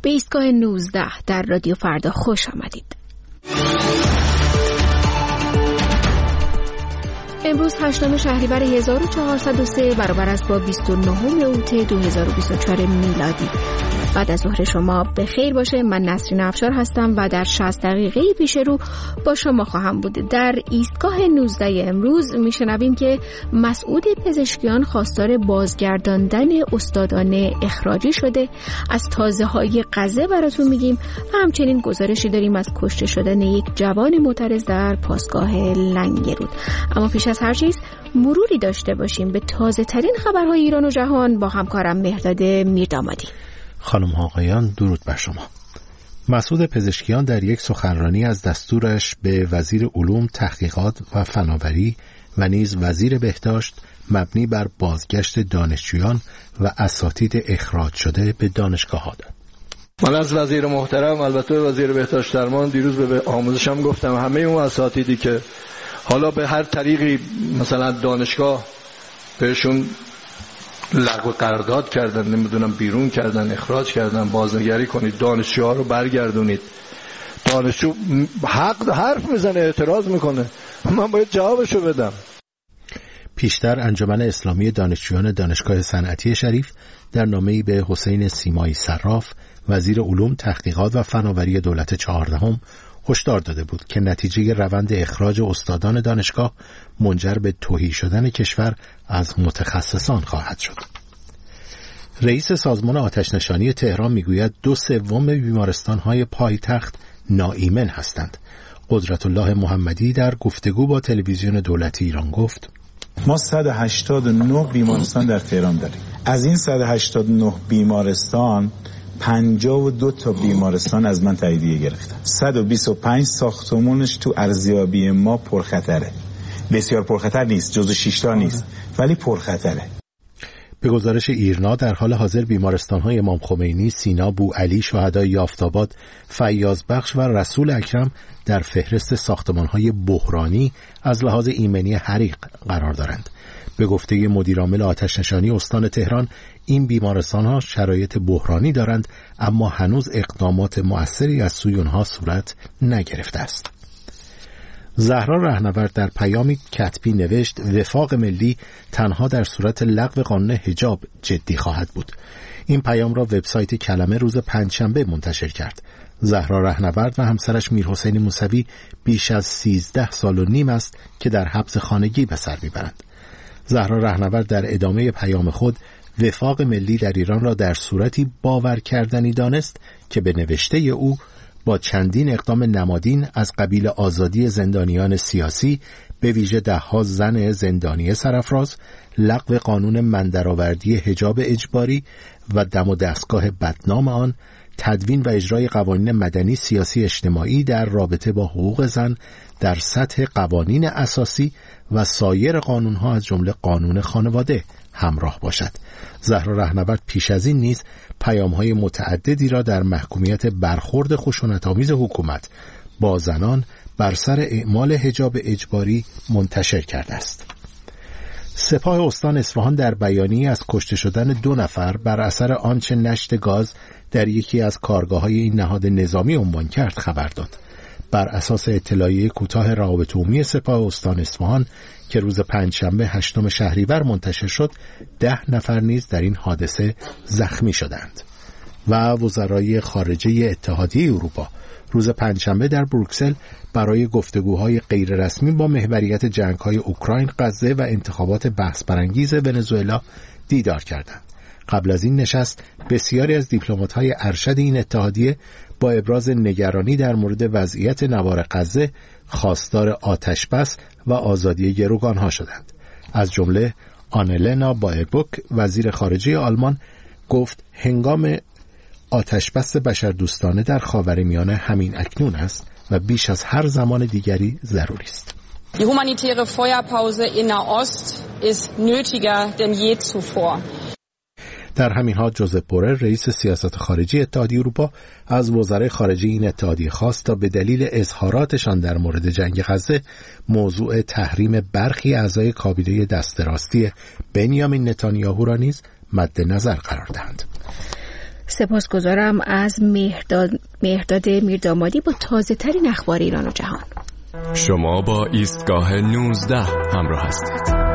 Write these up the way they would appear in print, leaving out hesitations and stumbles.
به ایستگاه 19 در رادیو فردا خوش آمدید. امروز 8 شهریور 1403 برابر است با 29 اوت 2024 میلادی. بعد از ظهر شما به خیر باشه. من نسرین افشار هستم و در 60 دقیقه پیش رو با شما خواهم بود. در ایستگاه 19 امروز میشنویم که مسعود پزشکیان خواستار بازگرداندن استادان اخراجی شده. از تازه‌های غزه براتون میگیم و همچنین گزارشی داریم از کشته شدن یک جوان معترض در پاسگاه لنگرود. اما پیش از هر چیز مروری داشته باشیم به تازه ترین خبرهای ایران و جهان با همکارم مهرداد میردامادی. خانم ها آقایان، درود بر شما. مسعود پزشکیان در یک سخنرانی از دستورش به وزیر علوم، تحقیقات و فناوری و نیز وزیر بهداشت مبنی بر بازگشت دانشجویان و اساتید اخراج شده به دانشگاه‌ها داد. من از وزیر محترم، البته وزیر بهداشت درمان، دیروز به آموزشم گفتم همه اون اساتیدی که حالا به هر طریقی مثلا دانشگاه بهشون لغو قرارداد کردن، نمیدونم بیرون کردن، اخراج کردن، بازنگری کنید، دانشجوها رو برگردونید. دانشجو حرف میزنه، اعتراض میکنه، من باید جوابشو بدم. پیشتر انجمن اسلامی دانشجویان دانشگاه صنعتی شریف در نامه‌ای به حسین سیمایی صراف، وزیر علوم، تحقیقات و فناوری دولت 14 هشدار داده بود که نتیجه روند اخراج استادان دانشگاه منجر به تهی شدن کشور از متخصصان خواهد شد. رئیس سازمان آتش‌نشانی تهران میگوید 2/3 بیمارستان‌های پایتخت ناایمن هستند. قدرت الله محمدی در گفتگو با تلویزیون دولتی ایران گفت: ما 189 بیمارستان در تهران داریم. از این 189 بیمارستان 52 تا بیمارستان از من تاییدیه گرفتن. 125 ساختمونش تو ارزیابی ما پرخطره. بسیار پرخطر نیست، جزو 6 تا نیست، ولی پرخطره. به گزارش ایرنا در حال حاضر بیمارستان‌های امام خمینی، سینا، بوعلی، شهدای یافت‌آباد، فیاض بخش و رسول اکرم در فهرست ساختمان‌های بحرانی از لحاظ ایمنی حریق قرار دارند. به گفته مدیرعامل آتش‌نشانی استان تهران، این بیمارستان‌ها شرایط بحرانی دارند اما هنوز اقدامات مؤثری از سوی آنها صورت نگرفته است. زهرا رهنورد در پیامی کتبی نوشت: وفاق ملی تنها در صورت لغو قانون حجاب جدی خواهد بود. این پیام را وبسایت کلمه روز پنجشنبه منتشر کرد. زهرا رهنورد و همسرش میرحسین موسوی بیش از 13 سال و نیم است که در حبس خانگی به سر میبرند. زهرا رهنورد در ادامه پیام خود وفاق ملی در ایران را در صورتی باور کردنی دانست که به نوشته او با چندین اقدام نمادین از قبیل آزادی زندانیان سیاسی، به ویژه ده‌ها زن زندانی سرافراز، لغو قانون مندرآوردی حجاب اجباری و دم و دستگاه بدنام آن، تدوین و اجرای قوانین مدنی، سیاسی، اجتماعی در رابطه با حقوق زن در سطح قوانین اساسی و سایر قانون‌ها از جمله قانون خانواده همراه باشد. زهرا رهنورد پیش از این نیز پیام‌های متعددی را در محکومیت برخورد خشونت‌آمیز حکومت با زنان بر سر اعمال حجاب اجباری منتشر کرده است. سپاه استان اصفهان در بیانیه از کشته شدن 2 نفر بر اثر آنچه نشت گاز در یکی از کارگاه‌های این نهاد نظامی عنوان کرد خبر داد. بر اساس اطلاعیه کوتاه روابط عمومی سپاه استان اصفهان که روز پنجشنبه 8 شهریور منتشر شد، 10 نفر نیز در این حادثه زخمی شدند. و وزرای خارجه اتحادیه اروپا روز پنجشنبه در بروکسل برای گفتگوهای غیررسمی با محوریت جنگ‌های اوکراین، غزه و انتخابات بحث برانگیز ونزوئلا دیدار کردند. قبل از این نشست بسیاری از دیپلمات‌های ارشد این اتحادیه با ابراز نگرانی در مورد وضعیت نوار غزه خواستار آتش‌بس و آزادی گروگان‌ها شدند. از جمله آنلنا بایربوک وزیر خارجه آلمان گفت هنگام آتش‌بس بشردوستانه در خاورمیانه همین اکنون است و بیش از هر زمان دیگری ضروری است. Die humanitäre Feuerpause in Nahost ist nötiger denn je zuvor. در همین حال جوزپ بورل رئیس سیاست خارجی اتحادیه اروپا از وزرای خارجه این اتحادیه خواست تا به دلیل اظهاراتشان در مورد جنگ غزه موضوع تحریم برخی اعضای کابینه دست راستی بنیامین نتانیاهو را نیز مد نظر قرار دهند. سپاسگزارم از مهرداد میردامادی با تازه ترین اخبار ایران و جهان. شما با ایستگاه 19 همراه هستید.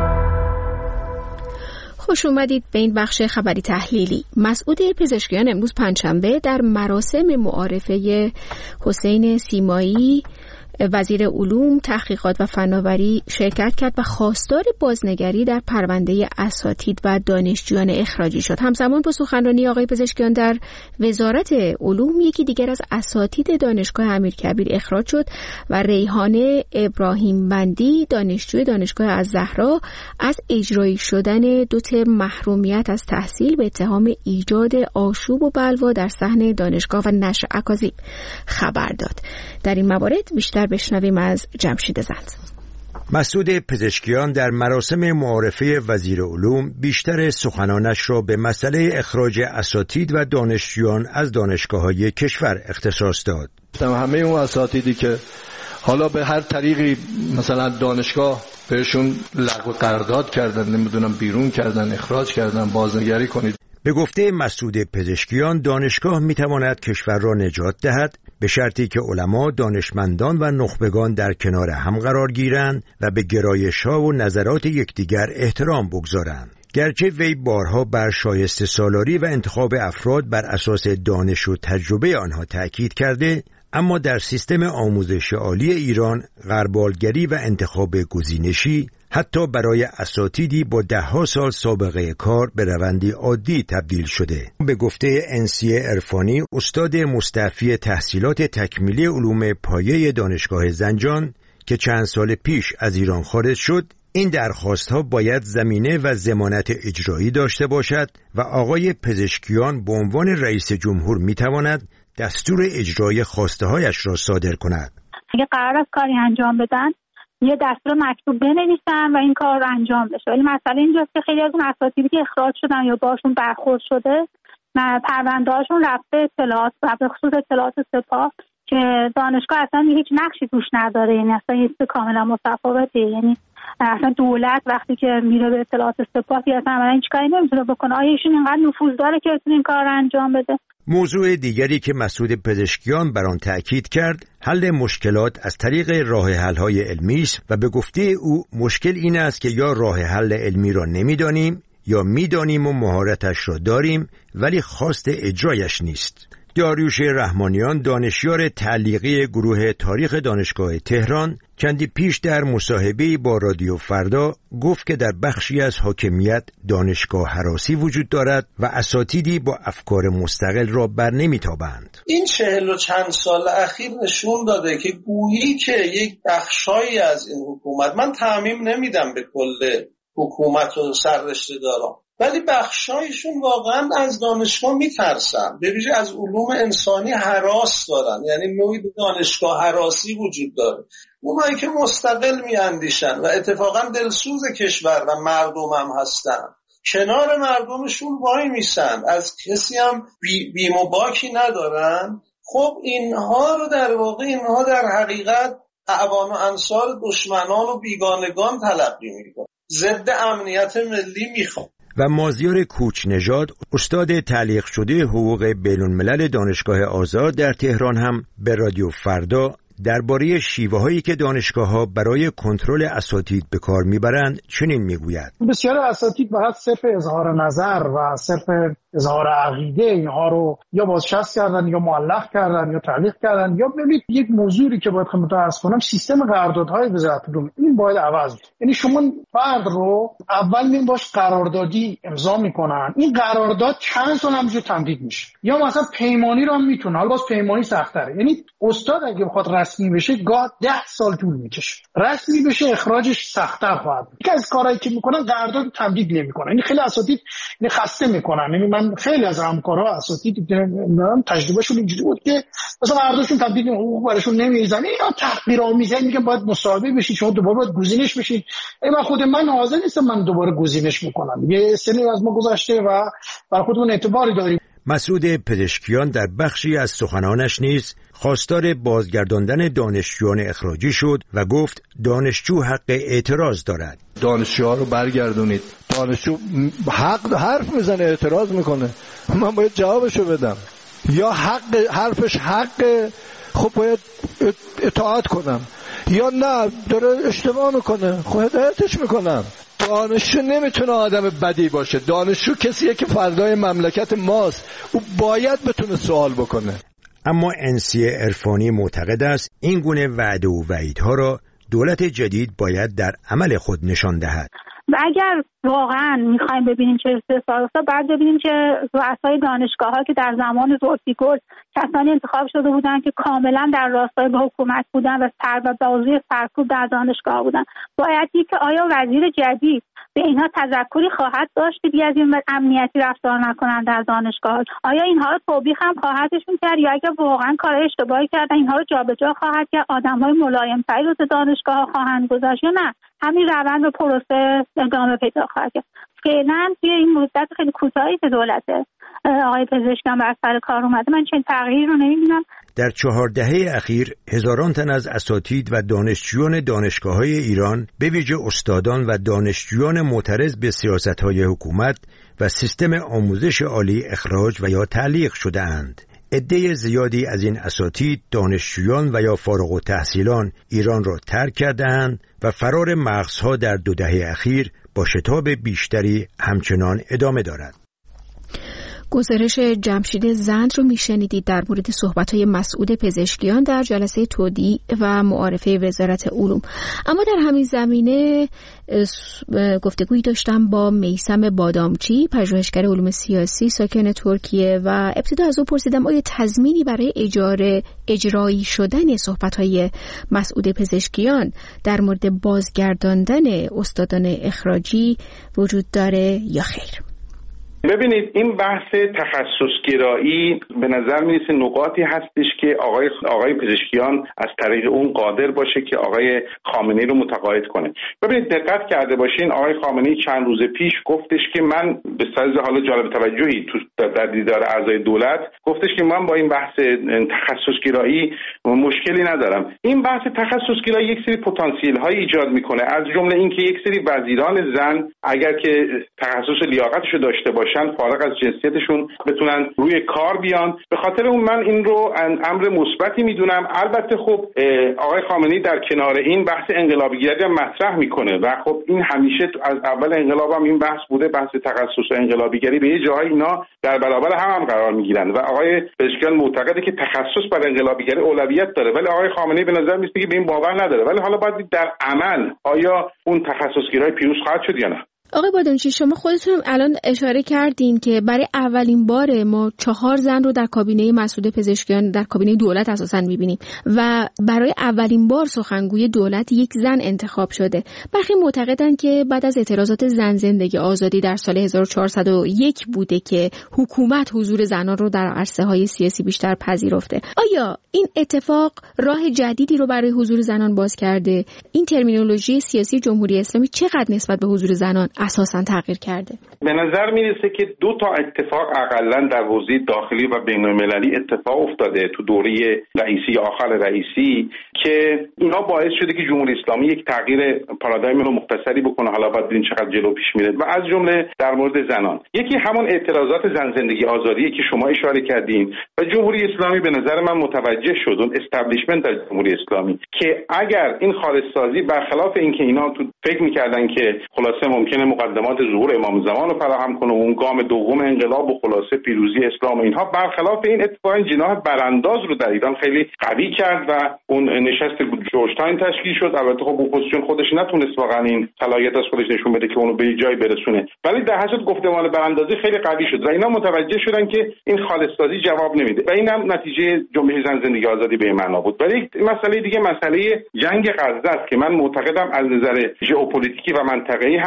خوش اومدید به این بخش خبری تحلیلی. مسعود پزشکیان امروز پنجشنبه در مراسم معارفه حسین سیمایی وزیر علوم، تحقیقات و فناوری شرکت کرد و خواستار بازنگری در پرونده اساتید و دانشجویان اخراجی شد. همزمان با سخنرانی آقای پزشکیان در وزارت علوم، یکی دیگر از اساتید دانشگاه امیرکبیر اخراج شد و ریحانه ابراهیم بندی دانشجوی دانشگاه الزهرا از اجرایی شدن 2 ترم محرومیت از تحصیل به اتهام ایجاد آشوب و بلوا در صحن دانشگاه و نشر اکاذیب خبر داد. در این موارد بیشتر بشنویم از جمشید زند. مسعود پزشکیان در مراسم معارفه وزیر علوم بیشتر سخنانش را به مسئله اخراج اساتید و دانشجویان از دانشگاه‌های کشور اختصاص داد. همه اون اساتیدی که حالا به هر طریقی مثلا دانشگاه بهشون لغو قرارداد کردن، نمیدونم بیرون کردن، اخراج کردن، بازنگری کنید. به گفته مسعود پزشکیان، دانشگاه میتواند کشور را نجات دهد به شرطی که علما، دانشمندان و نخبگان در کنار هم قرار گیرند و به گرایش‌ها و نظرات یکدیگر احترام بگذارند. گرچه وی بارها بر شایسته سالاری و انتخاب افراد بر اساس دانش و تجربه آنها تأکید کرده، اما در سیستم آموزش عالی ایران غربالگری و انتخاب گزینشی حتی برای اساتیدی با 10 سال سابقه کار به روندی عادی تبدیل شده. به گفته انسی عرفانی، استاد مستعفی تحصیلات تکمیلی علوم پایه دانشگاه زنجان که چند سال پیش از ایران خارج شد، این درخواست‌ها باید زمینه و ضمانت اجرایی داشته باشد و آقای پزشکیان به عنوان رئیس جمهور می‌تواند دستور اجرای خواسته‌هایش را صادر کند. اگه قرار است کاری انجام بدن، یه دستور مکتوب بنویسن و این کار رو انجام بشه. ولی مسئله اینجاست که خیلی از اون اساتیدی که اخراج شدن یا باشون برخورد شده، پرونده‌هاشون رفته اطلاعات و به خصوص اطلاعات سپاه که دانشگاه اصلا هیچ نقشی توش نداره، یعنی اصلا یه چیز کاملا متفاوته. یعنی اصلا دولت وقتی که میره به اطلاعات سپاه اصلا عملاً هیچ کاری نمیتونه بکنه. آیا ایشون اینقدر نفوذ داره که بتونه این کار رو انجام بده؟ موضوع دیگری که مسعود پزشکیان بر آن تأکید کرد، حل مشکلات از طریق راه حل‌های علمی است و به گفته او مشکل این است که یا راه حل علمی را نمی‌دانیم یا می‌دانیم و مهارتش را داریم ولی خواست اجرایش نیست. داریوش رحمانیان، دانشیار تعلیقی گروه تاریخ دانشگاه تهران، چندی پیش در مصاحبه‌ای با رادیو فردا گفت که در بخشی از حاکمیت دانشگاه هراسی وجود دارد و اساتیدی با افکار مستقل را بر نمی‌تابند. این 40 و چند سال اخیر نشون داده که گویی که یک بخشایی از این حکومت، من تعمیم نمیدم به کل حکومت و سررشته‌داران، ولی بخشایشون واقعا از دانشگاه میترسن، به ویژه از علوم انسانی هراس دارن، یعنی نوعی دانشگاه هراسی وجود داره. اونایی که مستقل میاندیشن و اتفاقا دلسوز کشور و مردم هم هستن، کنار مردمشون وای میسن، از کسی هم بیم و باکی ندارن. خب اینها رو در واقع اینها در حقیقت اعوان و انصار دشمنان و بیگانگان تلقی میکنن، ضد امنیت ملی میخوان. و مازیار کوچنژاد، استاد تعلیق شده حقوق بین‌الملل دانشگاه آزاد در تهران، هم به رادیو فردا درباره شیوه‌هایی که دانشگاه‌ها برای کنترل اساتید به کار می‌برند چنین می‌گوید: بسیار اساتید فقط صرف اظهار نظر و صرف اظهار عقیده اینها رو یا بازنشست کردن یا معلق کردن یا تعلیق کردن. یا ببینید یک موضوعی که باید خدمتتون عرض کنم، سیستم قراردادهای وزارت علوم این باید عوض بشه. یعنی شما فرد رو اول میان باش قراردادی امضا میکنن، این قرارداد چند سال همینجوری تمدید میشه، یا مثلا پیمانی رو هم میتونه، حالا باز پیمانی سخت‌تره. یعنی استاد اگه بخواد رسمی بشه گاه 10 سال طول میکشه، رسمی بشه اخراجش سخت‌تر خواهد بود. یکی از کارهایی که میکنن قرارداد رو تمدید نمیکنن. این خیلی اساتید خسته میکنن. یعنی من خیلی از همکارا اساتید دیدم تجربهشون اینجوری بود که مثلا قراردادشون تمدید حقوق براشون نمیزنه یا تحقیرآمیزه، میگن باید مصاحبه بشید، شما دوباره باید گزینش بشید. من خود من حاضر نیستم من دوباره گزینش بکنم، یه سنی از ما گذشته و برای خودمون اعتباری داریم. مسعود پزشکیان در بخشی از سخنانش نیز خواستار بازگرداندن دانشجویان اخراجی شد و گفت دانشجو حق اعتراض دارد. دانشجوها رو برگردونید. دانشجو حرف میزنه، اعتراض میکنه، من باید جوابشو بدم. یا حرفش حقه، خب باید اطاعت کنم، یا نه داره اشتباه میکنه، خب هدایتش میکنم. دانشجو نمیتونه آدم بدی باشه. دانشجو کسیه که فردای مملکت ماست، او باید بتونه سوال بکنه. اما انسی عرفانی معتقد است این گونه وعده و وعیدها را دولت جدید باید در عمل خود نشان دهد. و اگر واقعا میخوایم ببینیم چه استثمار بعد ببینیم که رؤسای دانشگاه‌ها که در زمان زلفیگل کسانی انتخاب شده بودند که کاملا در راستای به حکومت بودن و بازی سرکوب در دانشگاه بودن، باید که آیا وزیر جدید به اینها تذکری خواهد داشت که از این امنیتی رفتار نکنند در دانشگاه؟ آیا اینها رو توبیخ هم خواهدشون کرد، یا اگر واقعا کار اشتباهی کردن اینها رو جابجا خواهد کرد، آدم‌های ملایم‌تری رو به دانشگاه خواهند گذاشت، یا نه همین روند و پروسه ادامه پیدا خواهد کرد؟ فعلا توی این مدت خیلی کوتاهی که دولت آقای پزشکیان بر سر کار اومده من چنین تغییری رو نمی‌بینم. در 4 دهه اخیر هزاران تن از اساتید و دانشجویان دانشگاه‌های ایران به ویژه استادان و دانشجویان معترض به سیاست‌های حکومت و سیستم آموزش عالی اخراج و یا تعلیق شده‌اند. عده زیادی از این اساتید، دانشجویان و یا فارغ التحصیلان ایران را ترک کرده‌اند و فرار مغزها در 2 دهه اخیر با شتاب بیشتری همچنان ادامه دارد. گزارش جمشید زند رو میشنیدید در مورد صحبت‌های مسعود پزشکیان در جلسه تودیع و معارفه وزارت علوم. اما در همین زمینه گفتگویی داشتم با میثم بادامچی، پژوهشگر علوم سیاسی ساکن ترکیه، و ابتدا از او پرسیدم آیا تضمینی برای اجرایی شدن صحبت‌های مسعود پزشکیان در مورد بازگرداندن استادان اخراجی وجود داره یا خیر؟ ببینید، این بحث تخصصگرایی به نظر میرسه نقاطی هستش که آقای پزشکیان از طریق اون قادر باشه که آقای خامنه‌ای رو متقاعد کنه. ببینید دقت کرده باشین، آقای خامنه‌ای چند روز پیش گفتش که من به طرز حالا جالب توجهی در دیدار اعضای دولت گفتش که من با این بحث تخصصگرایی مشکلی ندارم. این بحث تخصصگرایی یک سری پتانسیل های ایجاد میکنه، از جمله اینکه یک سری وزیران زن اگر که تخصص لیاقتش رو داشته باشن فارغ از جنسیتشون بتونن روی کار بیان. به خاطر اون من این رو امر مثبتی میدونم. البته خب آقای خامنه‌ای در کنار این بحث انقلابیگری هم مطرح میکنه و خب این همیشه از اول انقلاب هم این بحث بوده، بحث تخصص و انقلابیگری به یه جایی اینا در برابر هم قرار میگیرن و آقای پزشکیان معتقده که تخصص بر انقلابیگری اولویت داره، ولی آقای خامنه‌ای به نظر میاد که به این باور نداره. ولی حالا باید در عمل آیا اون تخصصگرایی پیروز خواهد شد یا نه. آقای بادامچی، شما خودتون الان اشاره کردین که برای اولین بار ما 4 زن رو در کابینه مسعود پزشکیان در کابینه دولت اساساً می‌بینیم و برای اولین بار سخنگوی دولت یک زن انتخاب شده. برخی معتقدن که بعد از اعتراضات زن زندگی آزادی در سال 1401 بوده که حکومت حضور زنان رو در عرصه‌های سیاسی بیشتر پذیرفته. آیا این اتفاق راه جدیدی رو برای حضور زنان باز کرده؟ این ترمینولوژی سیاسی جمهوری اسلامی چقدر نسبت به حضور زنان اساساً تغییر کرده؟ به نظر میرسه که 2 تا اتفاق اقلاً در حوزه داخلی و بین‌المللی اتفاق افتاده تو دوره رئیسی یا آخر رئیسی که اینا باعث شده که جمهوری اسلامی یک تغییر پارادایم رو مختصری بکنه. حالا باید ببینیم چقدر جلو پیش میره و از جمله در مورد زنان. یکی همون اعتراضات زن زندگی آزادی که شما اشاره کردین و جمهوری اسلامی به نظر من متوجه شد، اون استابلیشمنت در جمهوری اسلامی، که اگر این خالص‌سازی برخلاف اینکه اینا تو فکر می‌کردن که خلاصه ممکنه مقدمات ظهور امام زمان رو فراهم کنه و اون گام دوم انقلاب و خلاصه پیروزی اسلام و اینها، برخلاف این اتفاقا جناح برانداز رو در ایران خیلی قوی کرد و اون نشست جورجتاین تشکیل شد. البته خب اپوزیسیون خودش نتونست واقعا این صلاحیت از خودش نشون بده که اونو به جای برسونه، ولی در حسب گفتمان براندازی خیلی قوی شد و اینا متوجه شدن که این خالص‌سازی جواب نمیده و اینم نتیجه جنبش زن زندگی آزادی به معنا بود. ولی مسئله دیگه مسئله جنگ غزه است که من معتقدم از نظر ژئوپلیتیکی و منطقه‌ای هم ما تو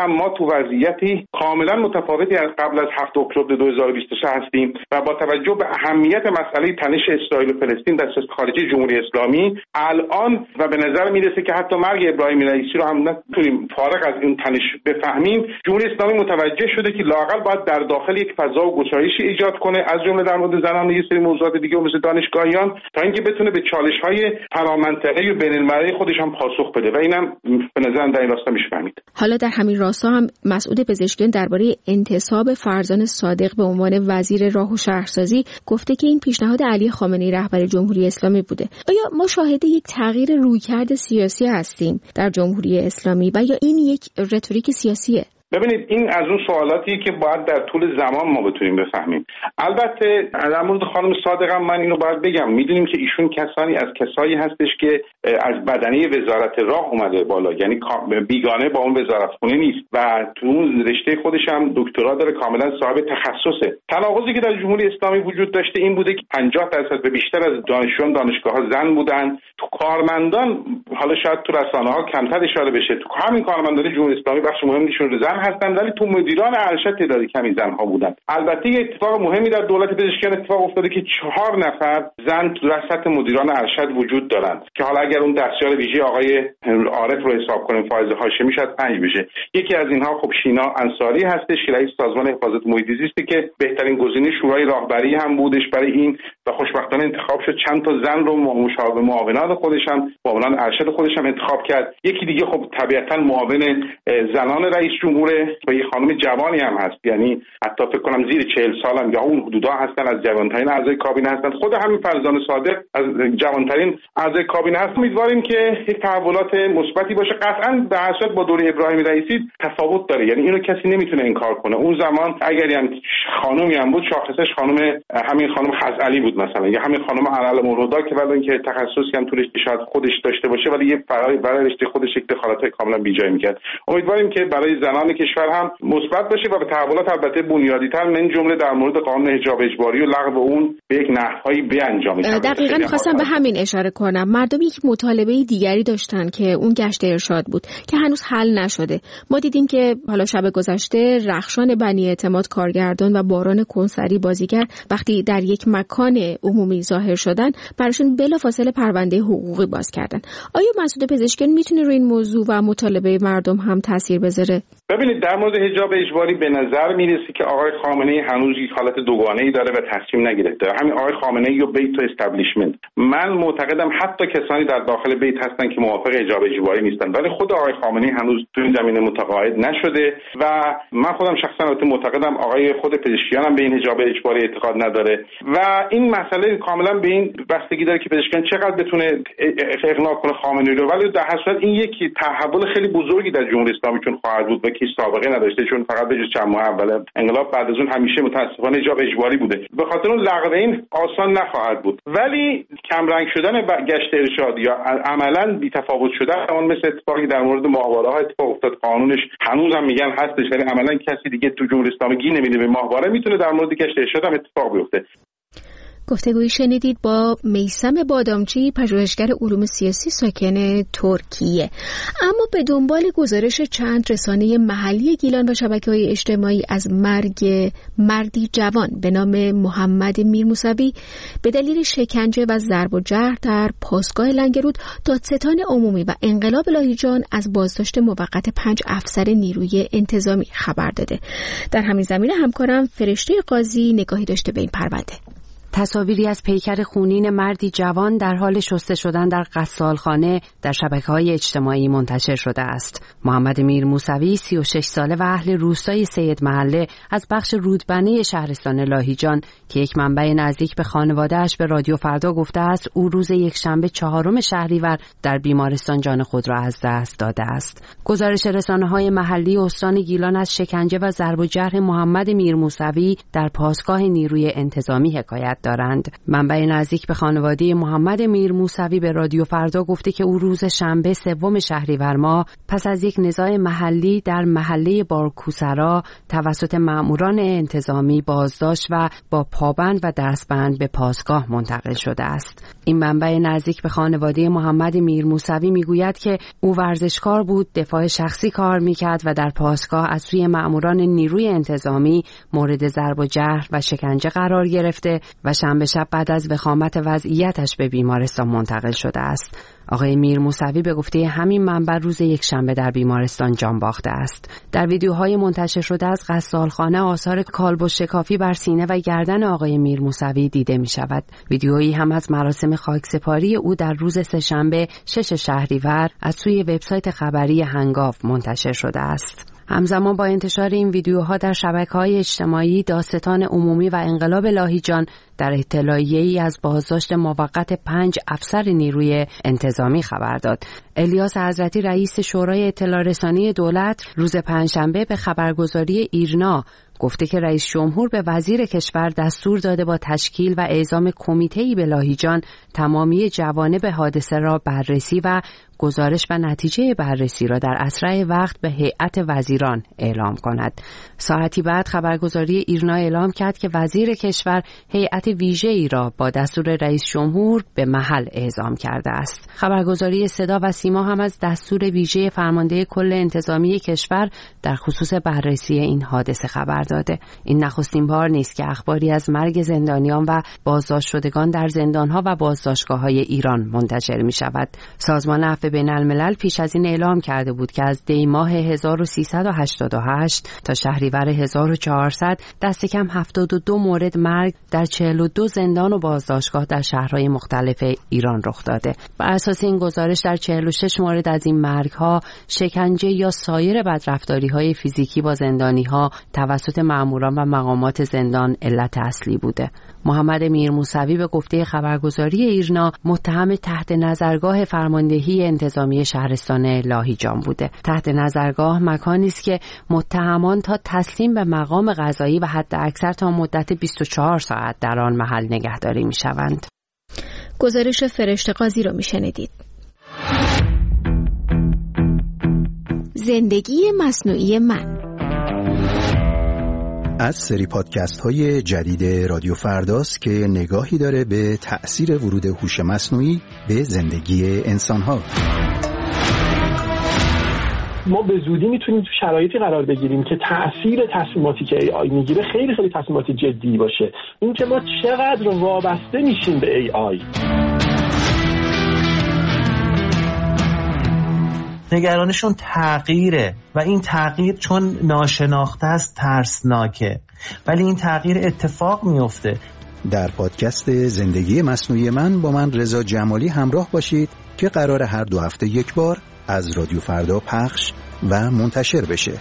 وضعیتی کاملا متفاوتی از قبل از 7 اکتبر 2023 هستیم و با توجه به اهمیت مسئله تنش اسرائیل و فلسطین در سیاست خارجی جمهوری اسلامی الان و به نظر میرسه که حتی مرگ ابراهیم رئیسی رو هم نتونیم فارغ از این تنش بفهمیم. جمهوری اسلامی متوجه شده که لااقل باید در داخل یک فضا و گشایشی ایجاد کنه، از جمله در مورد زنان و یه سری موضوعات دیگه مثل دانشگاهیان، تا اینکه بتونه به چالش‌های فرامنطقه‌ای و بین‌المللی خودش هم پاسخ بده و اینم به نظر در این راستا میشه فهمید. حالا در همین راستا هم مسعود پزشکیان درباره انتصاب فرزان صادق به عنوان وزیر راه و شهرسازی گفته که این پیشنهاد علی خامنه‌ای رهبر جمهوری اسلامی بوده. آیا ما شاهد یک تغییر رویکرد سیاسی هستیم در جمهوری اسلامی و یا این یک رتوریک سیاسیه؟ ببینید این از اون سوالاتیه که باید در طول زمان ما بتونیم بفهمیم. البته در مورد خانم صادق هم من اینو باید بگم، میدونیم که ایشون کسایی هستش که از بدنه وزارت راه اومده بالا، یعنی بیگانه با اون وزارتخونه نیست و تو اون رشته خودش هم دکترا داره، کاملا صاحب تخصصه. تناقضی که در جمهوری اسلامی وجود داشته این بوده که 50% به بیشتر از دانشجویان دانشگاه‌ها زن بودن. تو کارمندان حالا شاید تو رسانه‌ها کمتر اشاره بشه، تو همین کارمندان جمهوری اسلامی بخش مهمیشون زن هستن، ولی تو مدیران ارشد تعداد کمی زن‌ها بودن. البته یه اتفاق مهمی در دولت پزشکیان اتفاق افتاده که 4 نفر زن تو سطح مدیران ارشد وجود دارن که حالا اگر اون دستیار ویژه آقای عارف رو حساب کنیم، فائز هاشمی شاید 5 بشه. یکی از اینها خب شینا انصاری هستش که رئیس سازمان حفاظت محیط زیستی که بهترین گزینه شورای راهبری هم بودش برای این و خوشبختانه انتخاب شد. چند تا زن رو مشاور معاونان خودش هم معاونان ارشد خودش هم انتخاب کرد. یکی دیگه خب طبیعتاً معاون زنان رئیس جمهوره و یه خانم جوانی هم هست، یعنی حتی فکر کنم زیر 40 سال هم یا اون حدودا هستن، از جوانترین اعضای کابینه هستن. خود همین فرزان صادق از جوانترین اعضای کابینه هست. امیدواریم که یک تحولات مثبتی باشه. قطعاً به هر صورت با دوره ابراهیم رئیسی تفاوت داره، یعنی اینو کسی نمیتونه انکار کنه. اون زمان اگر هم خانومی هم بود شاخصش همین خانم خزعلی بود مثلا، یا همین خانم علالمردا که ولی اینکه تخصصی هم طولش شاید خودش داشته باشه ولی یه برای رشته خودش یک دخالت کاملا بیجایی میکرد. امیدواریم که برای زنان کشور هم مثبت باشه و به تحولات البته بنیادی‌تر من جمله در مورد قانون حجاب اجباری و لغو اون به یک نحوهایی بیانجامه. دقیقاً می‌خواستم به همین اشاره کنم. مردم یک مطالبه دیگری داشتن که اون گشت ارشاد بود که هنوز حل نشده. ما دیدیم که حالا شب گذشته رخشان بنی اعتماد کارگردان و باران کنسری بازیگر وقتی در یک مکان عمومی ظاهر شدن براشون بلافاصله پرونده حقوقی باز کردن. آیا مسعود پزشکیان میتونه روی این موضوع و مطالبه مردم هم تاثیر بذاره؟ ببینید در مورد حجاب اجباری به نظر میرسه که آقای خامنه‌ای هنوز یک حالت دوگانه‌ای داره و تصمیم نگرفته. همین آقای خامنه‌ای و بیت و استابلیشمنت، من معتقدم حتی کسانی در داخل بیت هستن که موافق حجاب اجباری نیستن، ولی خود آقای خامنه‌ای هنوز تو این زمینه متقاعد نشده و من خودم شخصا معتقدم آقای خود پزشکیان هم به این حجاب اجباری اعتقاد نداره و این مسئله کاملا به این بستگی داره که پزشکیان چقدر بتونه اقناع کنه خامنه‌ای رو. ولی در هر صورت این یک تحول خیلی بزرگی در جمهوری اسلامی چون خواهد بود و که سابقه نداشته، چون فقط به جز چند ماه اول انقلاب بعد از اون همیشه متاسفانه حجاب اجباری بوده. به خاطر اون لغو این آسان نخواهد بود، ولی کمرنگ شدن گشت ارشاد یا عملاً بی‌تفاوت شدن اون مثل اتفاقی در مورد ماهواره‌ها اتفاق افتاد، قانونش هنوز هم میگن هستش ولی عملاً کسی دیگه تو جمهوری اسلامی گی نمیده به ماهواره، میتونه در مورد گشت ارشاد هم اتفاق بیفته. گفتگویی شنیدید با میثم بادامچی، پژوهشگر علوم سیاسی ساکن ترکیه. اما به دنبال گزارش چند رسانه محلی گیلان و شبکه‌های اجتماعی از مرگ مردی جوان به نام محمد میرموسوی به دلیل شکنجه و ضرب و جرح در پاسگاه لنگرود، دادستان عمومی و انقلاب لاهیجان از بازداشت موقت 5 افسر نیروی انتظامی خبر داده. در همین زمینه همکارم فرشته قاضی نگاهی داشته به این پرونده. تصاویری از پیکر خونین مردی جوان در حال شسته شدن در غسالخانه در شبکه‌های اجتماعی منتشر شده است. محمد میرموسوی 36 ساله و اهل روستای سید محله از بخش رودبنه شهرستان لاهیجان که یک منبع نزدیک به خانواده‌اش به رادیو فردا گفته است او روز یکشنبه 4 شهریور در بیمارستان جان خود را از دست داده است. گزارش رسانه‌های محلی استان گیلان از شکنجه و ضرب و جرح محمد میرموسوی در پاسگاه نیروی انتظامی حکایت دارند. منبع نزدیک به خانواده محمد میر موسوی به رادیو فردا گفته که او روز شنبه 3 شهریور ماه پس از یک نزاع محلی در محله بارکوسرا توسط مأموران انتظامی بازداشت و با پابند و دستبند به پاسگاه منتقل شده است. این منبع نزدیک به خانواده محمد میر موسوی میگوید که او ورزشکار بود، دفاع شخصی کار میکرد و در پاسگاه از سوی مأموران نیروی انتظامی مورد ضرب و جرح و شکنجه قرار گرفته و شنبه شب بعد از وخامت وضعیتش به بیمارستان منتقل شده است. آقای میر موسوی به گفته همین منبع روز یکشنبه در بیمارستان جان باخته است. در ویدیوهای منتشر شده از غسالخانه آثار کالبد شکافی بر سینه و گردن آقای میر موسوی دیده می شود. ویدیویی هم از مراسم خاکسپاری او در روز سه‌شنبه 6 شهریور از سوی وبسایت خبری هنگاو منتشر شده است. همزمان با انتشار این ویدیوها در شبکه‌های اجتماعی، دادستان عمومی و انقلاب لاهیجان در اطلاعیه‌ای از بازداشت موقت 5 افسر نیروی انتظامی خبر داد. الیاس حضرتی رئیس شورای اطلاع رسانی دولت روز پنجشنبه به خبرگزاری ایرنا گفته که رئیس جمهور به وزیر کشور دستور داده با تشکیل و اعزام کمیته‌ای به لاهیجان تمامی جوانب حادثه را بررسی و گزارش و نتیجه بررسی را در اسرع وقت به هیئت وزیران اعلام کند. ساعتی بعد خبرگزاری ایرنا اعلام کرد که وزیر کشور هیئت ویژه‌ای را با دستور رئیس جمهور به محل اعزام کرده است. خبرگزاری صدا و سیما هم از دستور ویژه فرمانده کل انتظامی کشور در خصوص بررسی این حادثه خبر داده. این نخستین بار نیست که اخباری از مرگ زندانیان و بازداشت شدگان در زندان‌ها و بازداشتگاه‌های ایران منتشر می‌شود. سازمان عفو بین‌الملل پیش از این اعلام کرده بود که از دی ماه 1388 تا شهریور 1400 دست کم 72 مورد مرگ در 42 زندان و بازداشتگاه در شهرهای مختلف ایران رخ داده. بر اساس این گزارش در 46 مورد از این مرگ‌ها شکنجه یا سایر بدرفتاری‌های فیزیکی با زندانی‌ها توسط مأموران و مقامات زندان علت اصلی بوده. محمد میر موسوی به گفته خبرگزاری ایرنا متهم تحت نظرگاه فرماندهی انتظامی شهرستان لاهیجان بوده. تحت نظرگاه مکانی است که متهمان تا تسلیم به مقام قضایی و حد اکثر تا مدت 24 ساعت در آن محل نگهداری می شوند. گزارش فرشته قاضی رو می شنیدید. زندگی مصنوعی من از سری پادکست های جدید رادیو فرداست که نگاهی داره به تأثیر ورود هوش مصنوعی به زندگی انسان ها. ما به زودی میتونیم تو شرایطی قرار بگیریم که تأثیر تصمیماتی که AI میگیره خیلی خیلی تصمیمات جدی باشه. این که ما چقدر وابسته میشیم به AI. نگرانشون تغییره و این تغییر چون ناشناخته است ترسناکه، ولی این تغییر اتفاق میفته. در پادکست زندگی مصنوعی من با من رضا جمالی همراه باشید که قرار هر 2 هفته یک بار از رادیو فردا پخش و منتشر بشه.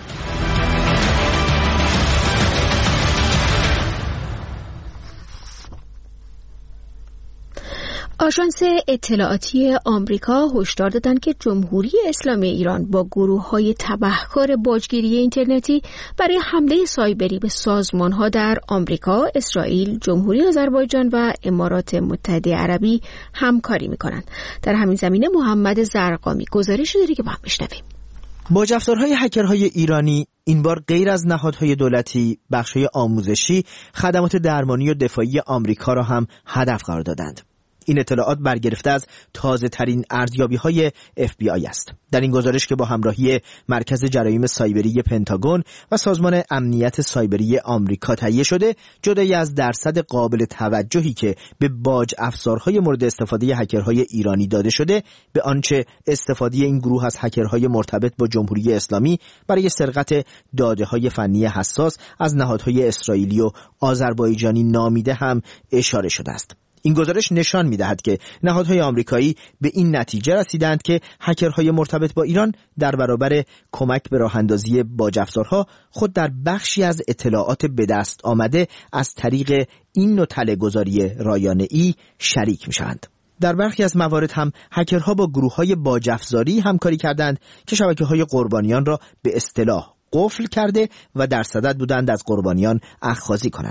آژانس اطلاعاتی آمریکا هشدار دادند که جمهوری اسلامی ایران با گروه‌های تبهکار باجگیری اینترنتی برای حمله سایبری به سازمان‌ها در آمریکا، اسرائیل، جمهوری آذربایجان و امارات متحده عربی همکاری می‌کنند. در همین زمینه محمد زرقامی گزارشی داره که با هم بشنویم. باج‌افزارهای هکرهای ایرانی این بار غیر از نهادهای دولتی، بخش‌های آموزشی، خدمات درمانی و دفاعی آمریکا را هم هدف قرار دادند. این اطلاعات برگرفته از تازه ترین ارزیابی‌های FBI است. در این گزارش که با همراهی مرکز جرایم سایبری پنتاگون و سازمان امنیت سایبری آمریکا تهیه شده، جدای از درصد قابل توجهی که به باج افزارهای مورد استفاده هکرهای ایرانی داده شده، به آنچه استفاده این گروه از هکرهای مرتبط با جمهوری اسلامی برای سرقت داده‌های فنی حساس از نهادهای اسرائیلی و آذربایجانی نامیده هم اشاره شده است. این گزارش نشان می‌دهد که نهادهای آمریکایی به این نتیجه رسیدند که هکرهای مرتبط با ایران در برابر کمک به راه‌اندازی باج‌افزارها خود در بخشی از اطلاعات به دست آمده از طریق این نوع تله‌گذاری رایانه‌ای شریک می‌شوند. در برخی از موارد هم هکرها با گروه‌های باج‌افزاری همکاری کردند که شبکه‌های قربانیان را به اصطلاح قفل کرده و در صدد بودند از قربانیان اخاذی کنند.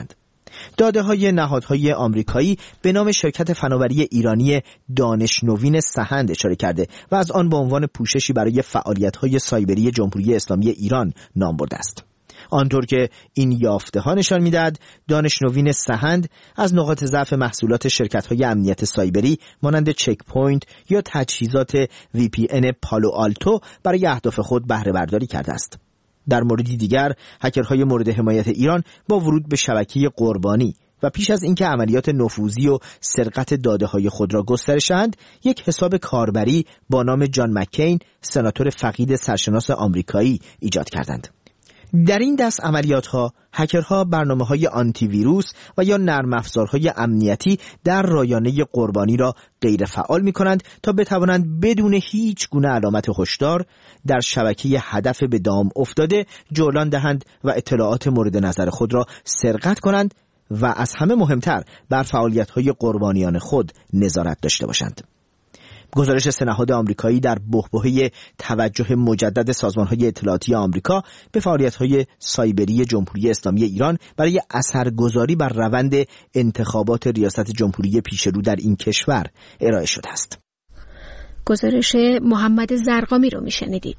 داده‌های نهادهای آمریکایی به نام شرکت فناوری ایرانی دانشنوین سحند اشاره کرده و از آن به عنوان پوششی برای فعالیت‌های سایبری جمهوری اسلامی ایران نام برده است. آنطور که این یافته‌ها نشان می‌دهد دانشنوین سحند از نقاط ضعف محصولات شرکت‌های امنیت سایبری مانند چک پوینت یا تجهیزات VPN پالو آلتو برای اهداف خود بهره برداری کرده است. در موردی دیگر، هکرهای مورد حمایت ایران با ورود به شبکه قربانی و پیش از اینکه عملیات نفوذی و سرقت داده‌های خود را گسترش دهند، یک حساب کاربری با نام جان مکین، سناتور فقید سرشناس آمریکایی ایجاد کردند. در این دست عملیات‌ها، هکرها برنامه‌های آنتی ویروس و یا نرم افزارهای امنیتی در رایانه قربانی را غیر فعال می‌کنند تا بتوانند بدون هیچ گونه علامت هشدار در شبکه هدف به دام افتاده جولان دهند و اطلاعات مورد نظر خود را سرقت کنند و از همه مهمتر بر فعالیت‌های قربانیان خود نظارت داشته باشند. گزارش سه نهاد آمریکایی در بحبوحه توجه مجدد سازمان‌های اطلاعاتی آمریکا به فعالیت‌های سایبری جمهوری اسلامی ایران برای اثرگذاری بر روند انتخابات ریاست جمهوری پیشرو در این کشور ارائه شده است. گزارش محمد زرقامی رو میشنیدید.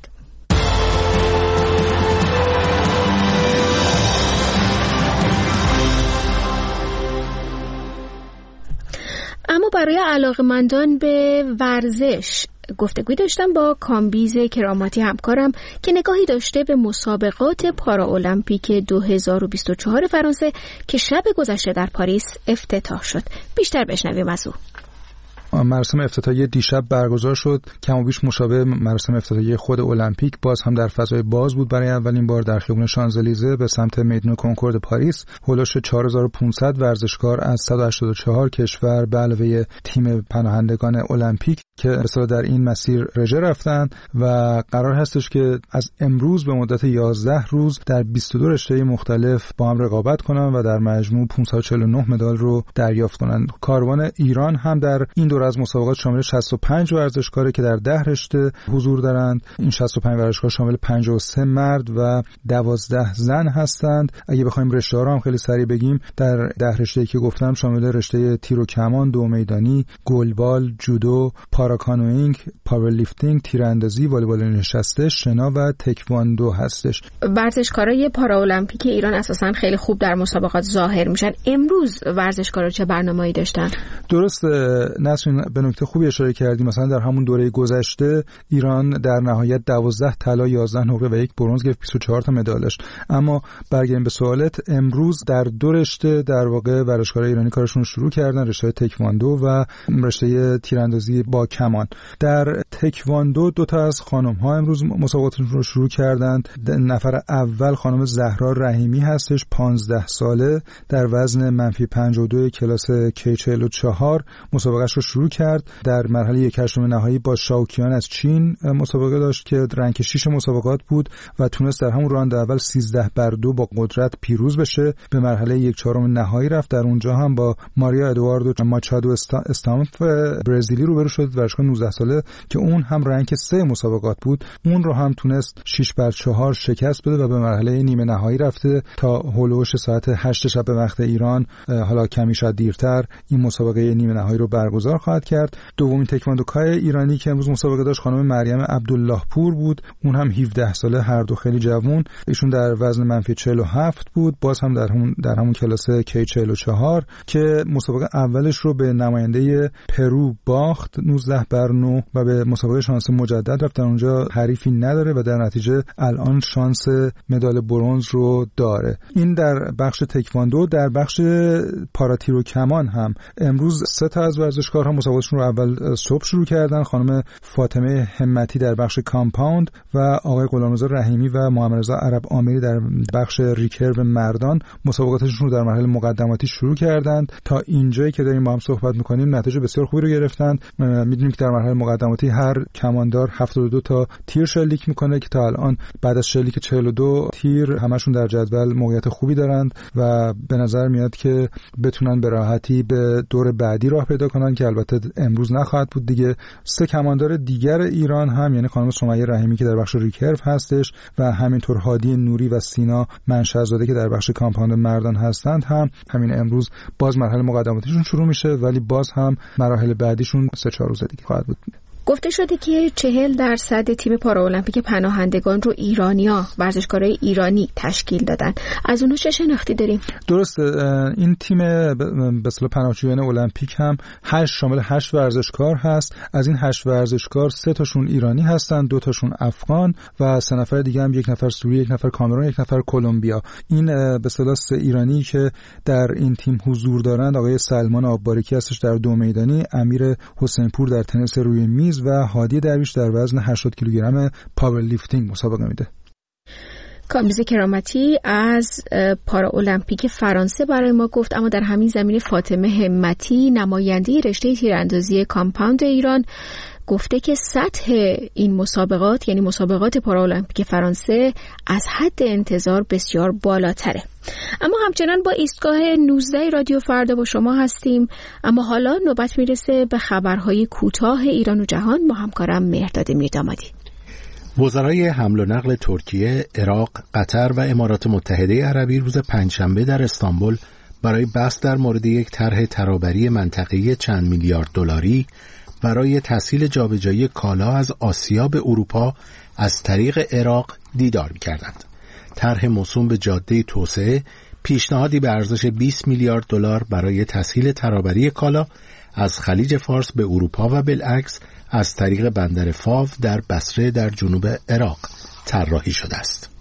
اما برای علاقه‌مندان به ورزش گفتگوی داشتم با کامبیز کراماتی همکارم که نگاهی داشته به مسابقات پاراولمپیک 2024 فرانسه که شب گذشته در پاریس افتتاح شد. بیشتر بشنویم از او. مراسم افتتاحیه دیشب برگزار شد، کم و بیش مشابه مراسم افتتاحیه خود المپیک، باز هم در فضای باز بود برای اولین بار در خیابان شانزلیزه به سمت میدان کنکورد پاریس. هولوش 4500 ورزشکار از 184 کشور به علاوه تیم پناهندگان المپیک که به اصطلاح در این مسیر رژه رفتن و قرار هستش که از امروز به مدت 11 روز در 22 رشته مختلف با هم رقابت کنن و در مجموع 549 مدال رو دریافت کنن. کاروان ایران هم در این دوره از مسابقات شامل 65 ورزشکاره که در 10 رشته حضور دارند. این 65 ورزشکار شامل 53 مرد و 12 زن هستند. اگه بخوایم رشته‌ها رو هم خیلی سریع بگیم، در 10 رشته‌ای که گفتم شامل رشته تیر و کمان، دو میدانی، گلبال، جودو، پاراکانوئینگ، پاورلیفتینگ، تیراندازی، والیبال نشسته، شنا و تکواندو هستش. ورزشکارای پاراولمپیک ایران اساساً خیلی خوب در مسابقات ظاهر میشن. امروز ورزشکارا چه برنامه‌ای داشتن؟ درست نسرین، به نکته خوبی اشاره کردیم. مثلا در همون دوره گذشته ایران در نهایت 12 طلا، 11 نقره و 1 برنز گرفت، 24 تا مدال داشت. اما برگردیم به سوالت، امروز در دو رشته در واقع ورزشکارای ایرانی کارشون رو شروع کردن، رشته تکواندو و رشته تیراندازی با کمان. در تکواندو دو تا از خانم‌ها امروز مسابقاتشون رو شروع کردند. نفر اول خانم زهرا رحیمی هستش، 15 ساله، در وزن منفی 52 کلاس K44 مسابقهش رو شروع کرد. در مرحله 1/8 نهایی با شاوکیان از چین مسابقه داشت که رنک 6 مسابقات بود و تونست در همون راند اول 13-2 با قدرت پیروز بشه. به مرحله 1/4 نهایی رفت. در اونجا هم با ماریا ادواردو ماچادو استامپ برزیلی روبرو شد، ورزشکار 19 ساله که اون هم رنک 3 مسابقات بود. اون رو هم تونست 6-4 شکست بده و به مرحله نیمه نهایی رفته تا هولوش ساعت 8 شب به وقت ایران، حالا کمی شاید دیرتر، این مسابقه نیمه نهایی رو برگزار خواهد کرد. دومین تکواندوکای ایرانی که امروز مسابقه داشت خانم مریم عبدالله پور بود. اون هم 17 ساله، هر دو خیلی جوان. ایشون در وزن منفی 47 بود، باز هم در همون کلاس K44 که مسابقه اولش رو به نماینده پرو باخت 19-9 و به مسابقه شانس مجدد رفت. در اونجا حریفی نداره و در نتیجه الان شانس مدال برنز رو داره. این در بخش تکواندو. در بخش پاراتیر و کمان هم امروز 3 تا از ورزشکارها مسابقاتشون رو اول صبح شروع کردن. خانم فاطمه همتی در بخش کامپاوند و آقای غلامرضا رحیمی و محمد رضا عرب آمری در بخش ریکرو مردان مسابقاتشون رو در مرحله مقدماتی شروع کردند. تا اینجایی که داریم با هم صحبت می‌کنیم نتیجه بسیار خوبی رو گرفتن. می‌دونیم که در مرحله مقدماتی هر کماندار 72 تا تیر شلیک می‌کنه که تا الان بعد از شلیک 42 تیر همشون در جدول موقعیت خوبی دارند و به نظر میاد که بتونن به راحتی به دور بعدی راه پیدا کنن که البته البته امروز نخواهد بود دیگه. 3 کماندار دیگر ایران هم، یعنی خانم سمیه رحیمی که در بخش ریکرو هستش و همینطور هادی نوری و سینا منشأزاده که در بخش کامپاند مردان هستند، هم همین امروز باز مرحله مقدماتیشون شروع میشه، ولی باز هم مراحل بعدیشون 3-4 روز دیگه خواهد بود. گفته شده که 40% تیم پارالمپیک پناهندگان رو ایرانیا، ورزشکارای ایرانی تشکیل دادن. از اونها چه شناختی داریم؟ درسته، این تیم به اصطلاح پناهجویان المپیک هم شامل 8 ورزشکار هست. از این 8 ورزشکار 3 تاشون ایرانی هستن، 2 تاشون افغان و 3 نفر دیگه هم، 1 نفر سوریه، 1 نفر کامرون، 1 نفر کلمبیا. این به اصطلاح 3 ایرانی که در این تیم حضور دارند آقای سلمان آببارکی هستش در دو میدانی، امیر حسینپور در تنیس روی میز و هادی درویش در وزن 80 کیلوگرم پاور لیفتینگ مسابقه میده. کامبیز کرامتی از پاراولمپیک فرانسه برای ما گفت، اما در همین زمینه فاطمه همتی نماینده رشته تیراندازی کامپاند ایران گفته که سطح این مسابقات، یعنی مسابقات پاراولمپیک فرانسه، از حد انتظار بسیار بالاتره. اما همچنان با ایستگاه 19 رادیو فردا با شما هستیم، اما حالا نوبت میرسه به خبرهای کوتاه ایران و جهان با همکارم مهرداد میردامادی. وزرای حمل و نقل ترکیه، عراق، قطر و امارات متحده عربی روز پنجشنبه در استانبول برای بحث در مورد یک طرح ترابری منطقه‌ای چند میلیارد دلاری برای تسهیل جابجایی کالا از آسیا به اروپا از طریق عراق دیدار می‌کردند. طرح موسوم به جاده توسعه پیشنهادی به ارزش 20 میلیارد دلار برای تسهیل ترابری کالا از خلیج فارس به اروپا و بالعکس از طریق بندر فاو در بصره در جنوب عراق طراحی شده است.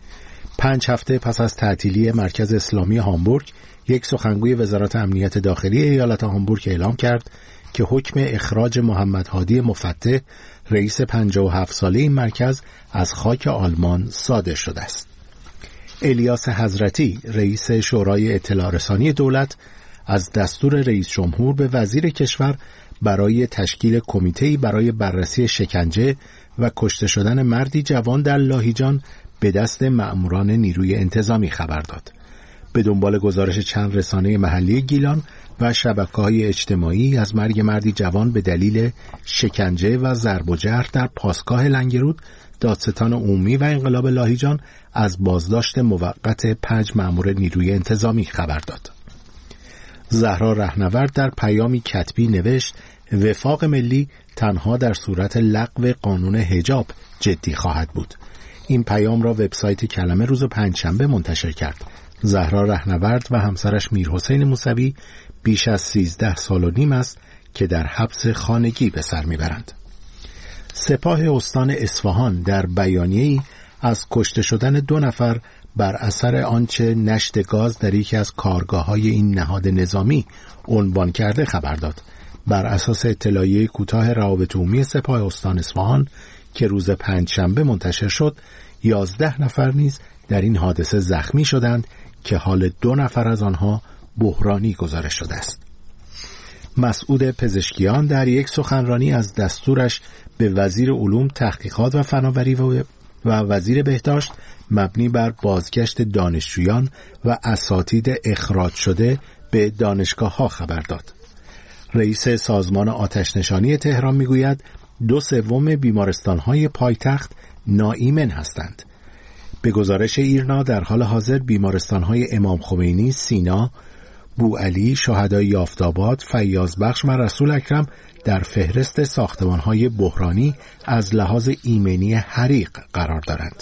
5 هفته پس از تعطیلی مرکز اسلامی هامبورگ، یک سخنگوی وزارت امنیت داخلی ایالت هامبورگ اعلام کرد که حکم اخراج محمد هادی مفتح، رئیس 57 ساله این مرکز، از خاک آلمان صادر شده است. الیاس حضرتی، رئیس شورای اطلاع رسانی دولت، از دستور رئیس جمهور به وزیر کشور برای تشکیل کمیته‌ای برای بررسی شکنجه و کشته شدن مردی جوان در لاهیجان به دست مأموران نیروی انتظامی خبر داد. به دنبال گزارش چند رسانه محلی گیلان و شبکه‌های اجتماعی از مرگ مردی جوان به دلیل شکنجه و ضرب و جرح در پاسگاه لنگرود، دادستان عمومی و انقلاب لاهیجان از بازداشت موقت 5 مأمور نیروی انتظامی خبر داد. زهرا رهنورد در پیامی کتبی نوشت: وفاق ملی تنها در صورت لغو قانون حجاب جدی خواهد بود. این پیام را وبسایت کلمه روز پنجشنبه منتشر کرد. زهرا رهنورد و همسرش میرحسین موسوی بیش از 13 سال و نیم است که در حبس خانگی به سر میبرند. سپاه استان اصفهان در بیانیه‌ای از کشته شدن 2 نفر بر اثر آنچه نشت گاز در یکی از کارگاه‌های این نهاد نظامی عنوان کرده خبر داد. بر اساس اطلاعیه کوتاه روابط عمومی سپاه استان اصفهان که روز پنجشنبه منتشر شد، 11 نفر نیز در این حادثه زخمی شدند که حال 2 نفر از آنها بحرانی گزارش شده است. مسعود پزشکیان در یک سخنرانی از دستورش به وزیر علوم، تحقیقات و فناوری و وزیر بهداشت مبنی بر بازگشت دانشجویان و اساتید اخراج شده به دانشگاه‌ها خبر داد. رئیس سازمان آتش‌نشانی تهران میگوید 2/3 بیمارستان‌های پایتخت ناایمن هستند. به گزارش ایرنا در حال حاضر بیمارستان‌های امام خمینی، سینا، بوعلی، شهدای یافت‌آباد، فیاضبخش و رسول اکرم در فهرست ساختمان‌های بحرانی از لحاظ ایمنی حریق قرار دارند.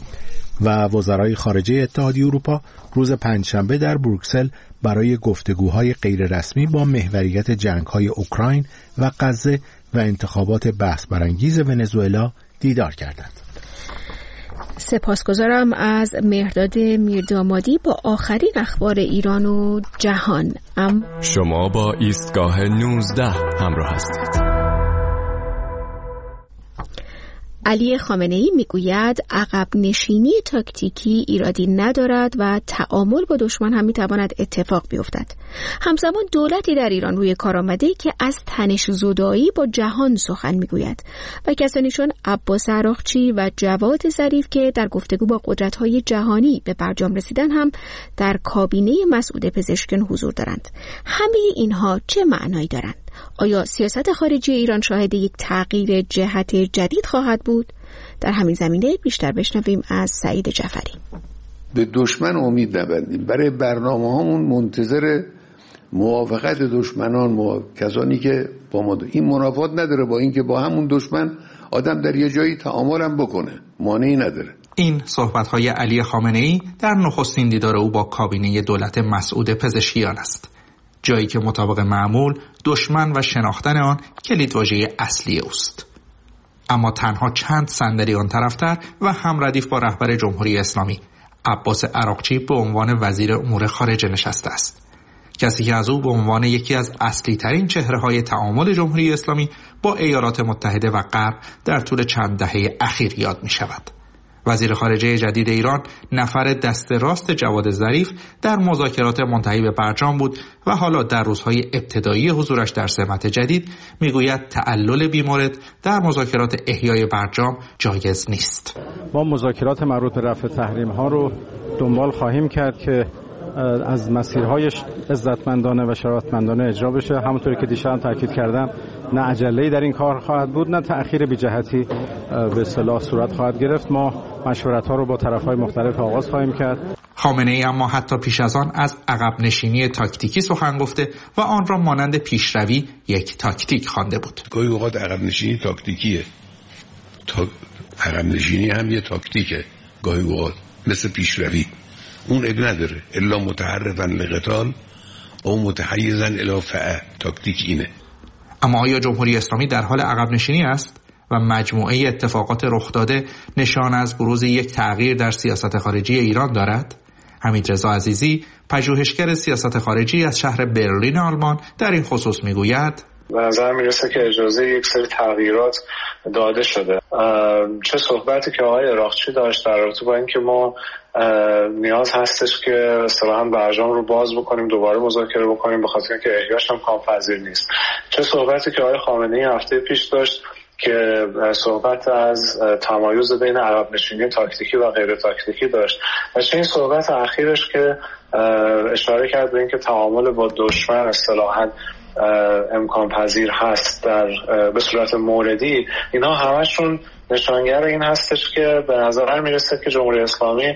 و وزرای خارجه اتحادیه اروپا روز پنجشنبه در بروکسل برای گفتگوهای غیررسمی با محوریت جنگ‌های اوکراین و غزه و انتخابات بحث برانگیز ونزوئلا دیدار کردند. سپاسگزارم از مهرداد میردامادی با آخرین اخبار ایران و جهان. شما با ایستگاه 19 همراه هستید. علی خامنه‌ای میگوید عقب نشینی تاکتیکی ایرادی ندارد و تعامل با دشمن هم میتواند اتفاق بیفتد. همزمان دولتی در ایران روی کار آمده که از تنش زدایی با جهان سخن میگوید و کسانی چون عباس عراقچی و جواد ظریف که در گفتگو با قدرت‌های جهانی به برجام رسیدن هم در کابینه مسعود پزشکیان حضور دارند. همه اینها چه معنایی دارند؟ آیا سیاست خارجی ایران شاهد یک تغییر جهت جدید خواهد بود؟ در همین زمینه بیشتر بشنویم از سعید جعفری. به دشمن امید نبندیم. برای برنامه‌هامون منتظر موافقت دشمنان، کسانی که با ما این منافات نداره با اینکه با همون دشمن آدم در یه جایی تعامل هم بکنه، مانعی نداره. این صحبت‌های علی خامنه‌ای در نخستین دیدار او با کابینه دولت مسعود پزشکیان است، جایی که مطابق معمول دشمن و شناختن آن کلیدواژه اصلی اوست. اما تنها چند صندلی آن طرفتر و هم ردیف با رهبر جمهوری اسلامی عباس عراقچی به عنوان وزیر امور خارجه نشسته است، کسی که از او به عنوان یکی از اصلی ترین چهره‌های تعامل جمهوری اسلامی با ایالات متحده و غرب در طول چند دهه اخیر یاد می شود. وزیر خارجه جدید ایران نفر دست راست جواد ظریف در مذاکرات منتهی به برجام بود و حالا در روزهای ابتدایی حضورش در سمت جدید میگوید تعلل بیمورد در مذاکرات احیای برجام جایز نیست. ما مذاکرات مربوط به رفع تحریم‌ها رو دنبال خواهیم کرد که از مسیرهایش عزتمندانه و شرافتمندانه اجرا بشه. همونطوری که دیشب تاکید کردم، نه عجله‌ای در این کار خواهد بود، نه تأخیر بی جهتی به اصطلاح صورت خواهد گرفت. ما مشورت‌ها رو با طرف‌های مختلف آغاز خواهیم کرد. خامنه‌ای اما حتی پیش از آن از عقب نشینی تاکتیکی سخن گفته و آن را مانند پیشروی یک تاکتیک خوانده بود. گاهی اوقات عقب نشینی تاکتیکیه. عقب نشینی هم یه تاکتیکه. گاهی اوقات مثل پیشروی. اون اب نداره الا متحرفاً لقتال او متحیزاً الی فعل. تاکتیک اینه. اما آیا جمهوری اسلامی در حال عقب نشینی است و مجموعه اتفاقات رخ داده نشان از بروز یک تغییر در سیاست خارجی ایران دارد؟ حمیدرضا عزیزی، پژوهشگر سیاست خارجی از شهر برلین آلمان، در این خصوص میگوید: به نظر میرسه که اجازه یک سری تغییرات داده شده. چه صحبتی که آقای عراقچی داشت در رابطه با اینکه ما نیاز هستش که اصطلاحاً برجام رو باز بکنیم، دوباره مذاکره بکنیم به خاطر اینکه احیاش هم کامپذیر نیست. چه صحبتی که آقای خامنه‌ای هفته پیش داشت که صحبت از تمایز بین عقب نشینی تاکتیکی و غیر تاکتیکی داشت، و چه این صحبت اخیرش که اشاره کرد به اینکه تعامل با دشمن اصطلاحاً امکان پذیر هست به صورت موردی، اینا همشون نشانگر این هستش که به نظر میرسه که جمهوری اسلامی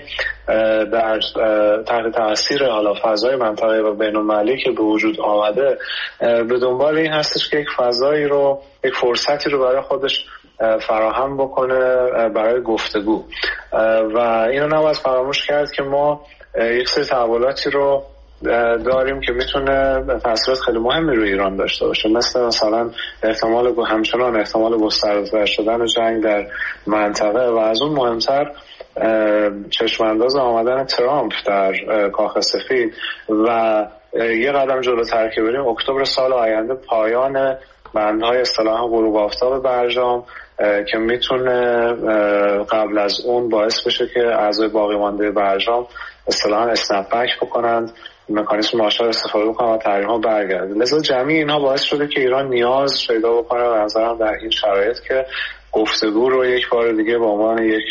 در تحت تاثیر حالا فضای منطقه و بین‌المللی که به وجود آمده به دنبال این هستش که یک فضایی رو، یک فرصتی رو برای خودش فراهم بکنه برای گفتگو، و اینو نباید فراموش کرد که ما یک سری تحولاتی رو داریم که میتونه تاثیرات خیلی مهمی روی ایران داشته باشه، مثلا همچنان احتمال گسترده شدن جنگ در منطقه، و از اون مهمتر چشمانداز آمدن ترامپ در کاخ سفید، و یه قدم جلوتر که بریم اکتبر سال آینده پایان بندهای اصطلاحاً غروب آفتاب برجام که میتونه قبل از اون باعث بشه که اعضای باقی مانده برجام اصطلاحاً اسنپ بک بکنند، مکانیزم مارشال استفاده بکنن و تحریم‌ها برگرده. لذا جمعی اینها باعث شده که ایران نیاز پیدا بکنه به نظرم در این شرایط که گفتگو رو یک بار دیگه به عنوان یک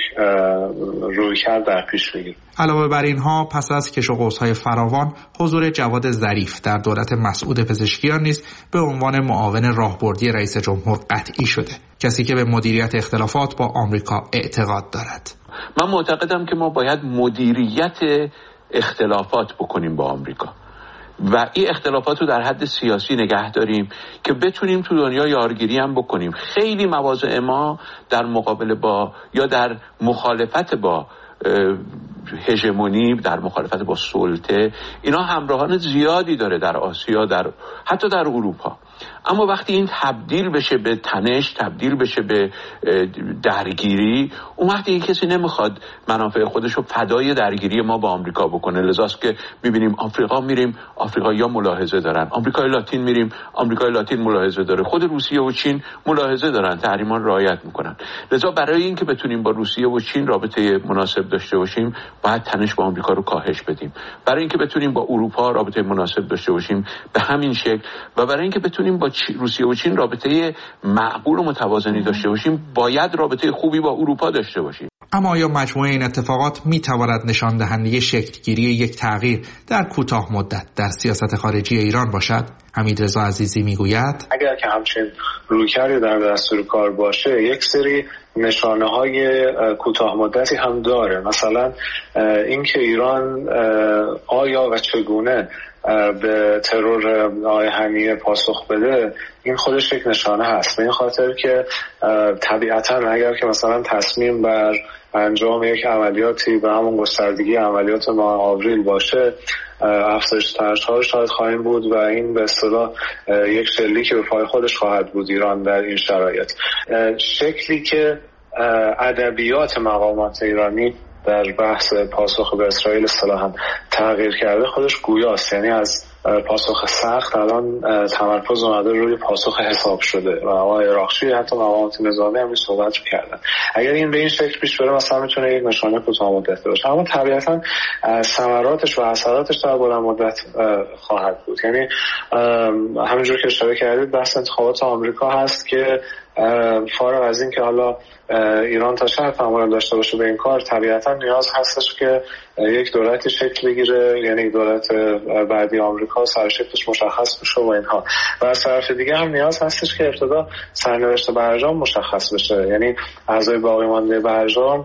رویکرد در پیش بگیره. علاوه بر اینها، پس از کش و قوس‌های فراوان، حضور جواد ظریف در دولت مسعود پزشکیان نیز به عنوان معاون راهبردی رئیس جمهور قطعی شده، کسی که به مدیریت اختلافات با آمریکا اعتقاد دارد. من معتقدم که ما باید مدیریت اختلافات بکنیم با آمریکا و این اختلافات رو در حد سیاسی نگه داریم که بتونیم تو دنیا یارگیری هم بکنیم. خیلی مواضع ما در مقابله با یا در مخالفت با هژمونی، در مخالفت با سلطه، اینا همراهان زیادی داره در آسیا، حتی در اروپا. اما وقتی این تبدیل بشه به تنش، تبدیل بشه به درگیری، اون وقتی یک کسی نمیخواد منافع خودش رو فدای درگیری ما با آمریکا بکنه. لذاست که میبینیم آفریقا میریم، آفریقایی‌ها ملاحظه دارن، آمریکای لاتین میریم، آمریکای لاتین ملاحظه داره، خود روسیه و چین ملاحظه دارن، تحریمان رعایت میکنن. لذا برای اینکه بتونیم با روسیه و چین رابطه مناسب داشته باشیم، باید تنش با آمریکا رو کاهش بدیم. برای اینکه بتونیم با اروپا رابطه مناسب داشته باشیم به همین شکل، و برای اینکه بتونیم با روسیه و چین رابطه معقول و متوازنی داشته باشیم، باید رابطه خوبی با اروپا داشته باشیم. اما آیا مجموعه این اتفاقات میتواند نشان دهنده شکلگیری یک تغییر در کوتاه مدت در سیاست خارجی ایران باشد؟ حمیدرضا عزیزی میگوید اگر که همچین رویکردی در دستور کار باشه، یک سری نشانه‌های کوتاه مدتی هم داره. مثلا اینکه ایران آیا و چگونه به ترور آقای حمیه پاسخ بده، این خودش یک نشانه هست. به این خاطر که طبیعتاً اگر که مثلا تصمیم بر انجام یک عملیاتی به همون گستردگی عملیات ماه آوریل باشه، افزایش ترس‌ها شاید خواهیم بود و این به اصطلاح یک شلیک به پای خودش خواهد بود ایران در این شرایط. شکلی که ادبیات مقامات ایرانی در بحث پاسخ به اسرائیل اصطلاحاً تغییر کرده خودش گویاست. یعنی از پاسخ سخت الان تمرکز اومده روی پاسخ حساب شده و آقای راخشی حتی مقامات نظامی هم صحبت کردن. اگر این به این شکل پیش بره مثلا میتونه یک نشانه کوتاه مدت باشه، اما طبیعتاً ثمراتش و اثراتش در بلند مدت خواهد بود. یعنی همینجور که اشاره کردید بحث انتخابات آمریکا هست که فارغ از این که حالا ایران تا چه حد تمایل داشته باشه به این کار، طبیعتاً نیاز هستش که یک دولتی شکل بگیره، یعنی دولت بعدی آمریکا سرشکلش مشخص بشه و اینها. و از طرف دیگه هم نیاز هستش که ابتدا سرنوشت برجام مشخص بشه، یعنی اعضای باقی مانده برجام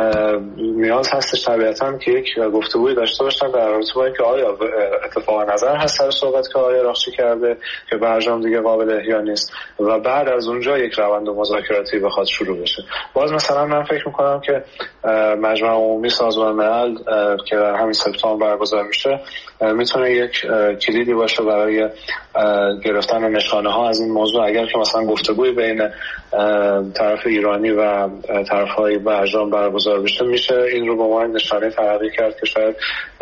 نیاز هستش طبیعتاً که یک گفتگوی داشته باشن در رابطه با اینکه آیا اتفاق نظر هست سر صحبت که آقای راخشی کرده که برجام دیگه قابل احیا نیست و بعد از اونجا یک روند مذاکراتی بخواد شروع بشه. باز مثلا من فکر میکنم که مجمع عمومی سازمان ملل که در همین سپتامبر برگزار میشه میتونه یک کلیدی باشه برای گرفتن نشانه ها از این موضوع. اگر که مثلا گفتگوی بین طرف ایرانی و طرف های برجام برگزار بشه، میشه این رو به عنوان نشانه تلقی کرد که شاید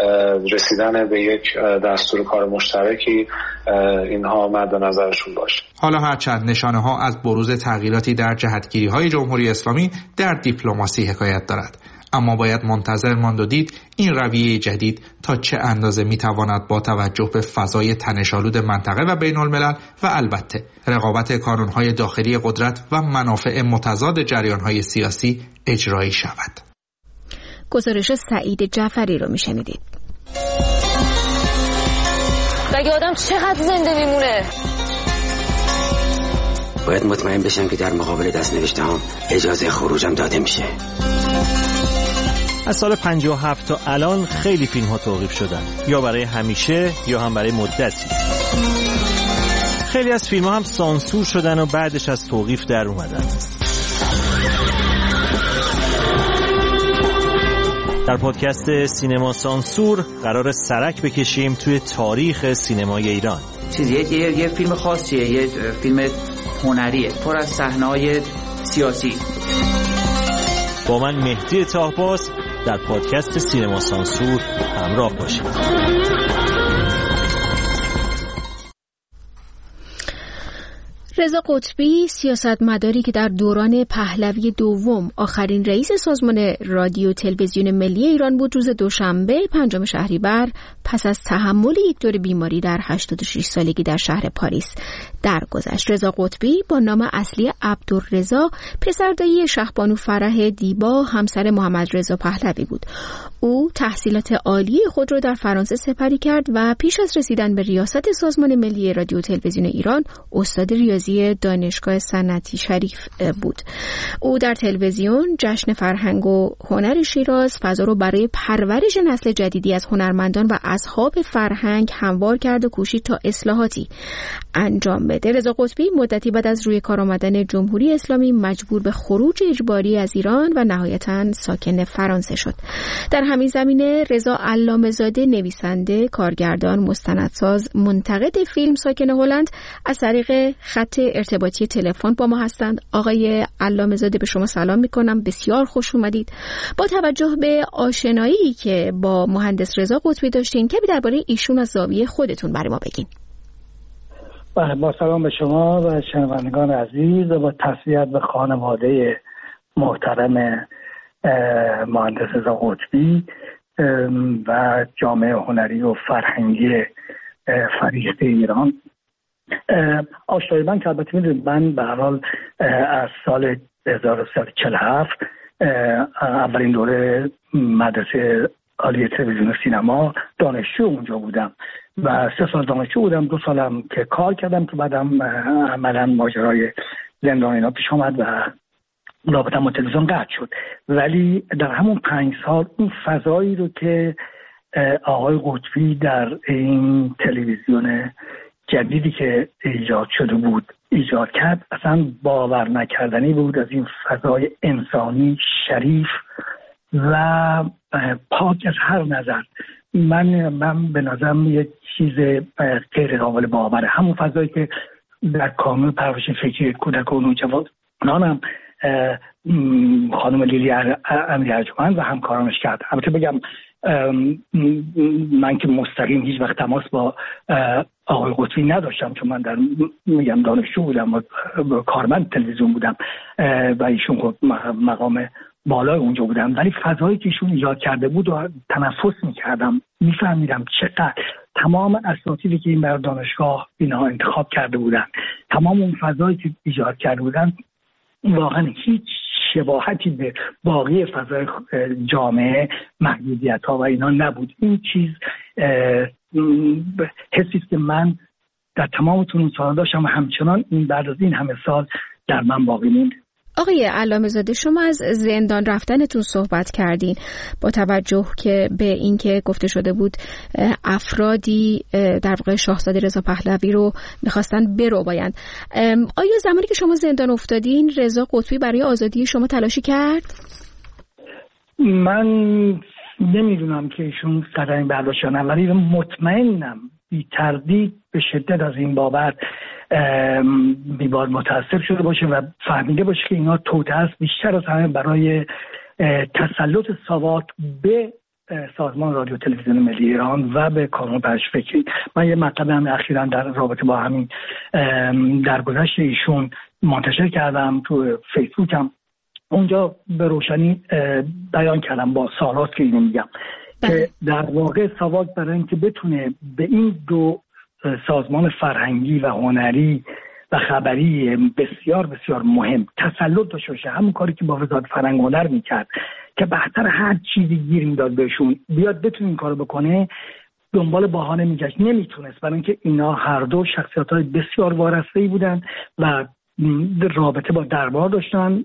رسیدن به یک دستور کار مشترکی اینها مد نظرشون باشه. حالا هرچند نشانه ها از بروز تغییراتی در جهتگیری های جمهوری اسلامی در دیپلماسی حکایت دارد، اما باید منتظر ماند و دید این رویه جدید تا چه اندازه میتواند با توجه به فضای تنش‌آلود منطقه و بین الملل و البته رقابت کانونهای داخلی قدرت و منافع متضاد جریانهای سیاسی اجرایی شود. گزارش سعید جعفری رو میشنیدید. مگه آدم چقدر زنده میمونه؟ باید مطمئن بشم که در مقابل دست‌نوشته هم اجازه خروجم داده میشه. از سال 57 تا الان خیلی فیلم ها توقیف شدن، یا برای همیشه یا هم برای مدتی. خیلی از فیلم ها هم سانسور شدن و بعدش از توقیف در اومدن. در پادکست سینما سانسور قرار سرک بکشیم توی تاریخ سینمای ایران. یه فیلم خاصیه، یه فیلم هنریه پر از صحنه‌های سیاسی. با من مهدی طاهباز در پادکست سینما سانسور همراه باشید. رضا قطبی سیاستمداری که در دوران پهلوی دوم آخرین رئیس سازمان رادیو تلویزیون ملی ایران بود، روز دوشنبه 5 شهریور پس از تحمل یک دور بیماری در 86 سالگی در شهر پاریس درگذشت. رضا قطبی با نام اصلی عبدالرضا پسردایی شهبانو فرح دیبا همسر محمد رضا پهلوی بود. او تحصیلات عالی خود را در فرانسه سپری کرد و پیش از رسیدن به ریاست سازمان ملی رادیو تلویزیون ایران استاد ریاضی دانشگاه صنعتی شریف بود. او در تلویزیون جشن فرهنگ و هنر شیراز فضا رو برای پرورش نسل جدیدی از هنرمندان و اصحاب فرهنگ هموار کرد و کوشید تا اصلاحاتی انجام بده. رضا قطبی مدتی بعد از روی کار آمدن جمهوری اسلامی مجبور به خروج اجباری از ایران و نهایتاً ساکن فرانسه شد. در همین زمینه رضا علامه‌زاده نویسنده، کارگردان، مستندساز، منتقد فیلم ساکن هلند از طریق خط ارتباطی تلفن با ما هستند. آقای علامه‌زاده به شما سلام می‌کنم، بسیار خوش اومدید. با توجه به آشنایی که با مهندس رضا قطبی داشتین، کمی درباره ایشون از زاویه خودتون برای ما بگین. با سلام به شما و شنوندگان عزیز و با تسلیت به خانواده محترم مهندس رضا قطبی و جامعه هنری و فرهنگی فریخته ایران. آشنایی من که البته میدونید من به هر حال از سال 1347 اولین دوره مدرسه عالی تلویزیون و سینما دانشجو اونجا بودم و 3 سال دانشجو بودم. 2 سالم که کار کردم که بعدم عملا ماجرای زندان اینا پیش آمد و رابطه‌ام با تلویزیون قطع شد. ولی در همون 5 سال اون فضایی رو که آقای قطبی در این تلویزیون جدیدی که ایجاد شده بود ایجاد کرد اصلا باور نکردنی بود. از این فضای انسانی شریف و پاک از هر نظر. من به نظرم یک چیز غیر قابل باوره. همون فضایی که در کانون پرورش فکری کودک و نوجوانانم خانم لیلی امیری ارجمند و همکارانش کرد. البته بگم من که مستقیم هیچ وقت تماس با آقای قطبی نداشتم، چون من در دانشجو بودم و کارمند تلویزیون بودم و ایشون خب مقام بالای اونجا بودم، ولی فضایی که ایشون ایجاد کرده بود و تنفس میکردم، میفهمیدم چقدر تمام اساتیدی که این برای دانشگاه اینا انتخاب کرده بودن، تمام اون فضایی که ایجاد کرده بودن واقعا هیچ شباهتی به باقی فضای جامعه، محدودیت ها و اینا نبود. این چیز حسی که من در تمام اون سال داشتم و همچنان این بعد از این همه سال در من باقی موند. آقای علامه زاده، شما از زندان رفتنتون صحبت کردین با توجه که به اینکه گفته شده بود افرادی در واقع شاهزاده رضا پهلوی رو می‌خواستن بربایند. آیا زمانی که شما زندان افتادین رضا قطبی برای آزادی شما تلاشی کرد؟ من نمیدونم که ایشون قدمی برداشتن، ولی مطمئنم بی تردید به شدت از این بابت بیبار متاسف شده باشه و فهمیده باشه که اینا توطئه است بیشتر از همه برای تسلط ساواک به سازمان رادیو تلویزیون ملی ایران و به کانون پرورش فکری. من یه مطلب هم اخیراً در رابطه با همین درگذشت ایشون منتشر کردم تو فیسبوکم، اونجا به روشنی بیان کردم با سالات که اینو میگم که در واقع ساواک برای اینکه بتونه به این دو سازمان فرهنگی و هنری و خبری بسیار بسیار مهم تسلط داشته باشه، همون کاری که با وزارت فرهنگ و هنر میکرد که بهتر هر چیزی گیر میداد بهشون بیاد بتونه این کارو بکنه، دنبال بهانه میگشت، نمیتونست، برای اینکه اینا هر دو شخصیت‌های بسیار وارسته‌ای بودن و رابطه با دربار داشتن،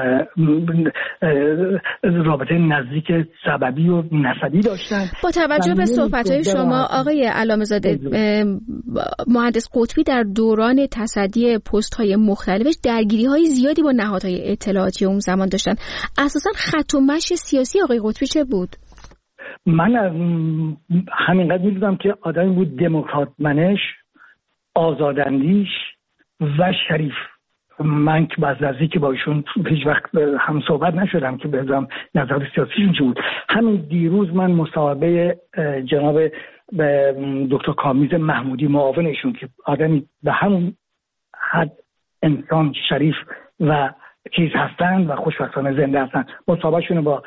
رابطه نزدیک سببی و نسبی داشتن. با توجه به صحبت‌های شما آقای علامه زاده، مهندس قطبی در دوران تصدی پست‌های مختلفش درگیری‌های زیادی با نهادهای اطلاعاتی اون زمان داشتن. اساساً خط و مشی سیاسی آقای قطبی چه بود؟ من همینقدر می‌دونم که آدمی بود دموکرات منش، آزاداندیش و شریف. من که بعض نزدیک با ایشون هیچ وقت هم صحبت نشدم که بذارم نظر سیاسیشون چی بود. همین دیروز من مصاحبه جناب دکتر کامیز محمودی معاون ایشون که آدمی به همون حد انسان شریف و چیز هستن و خوشبختانه زنده هستن، مصاحبهشون با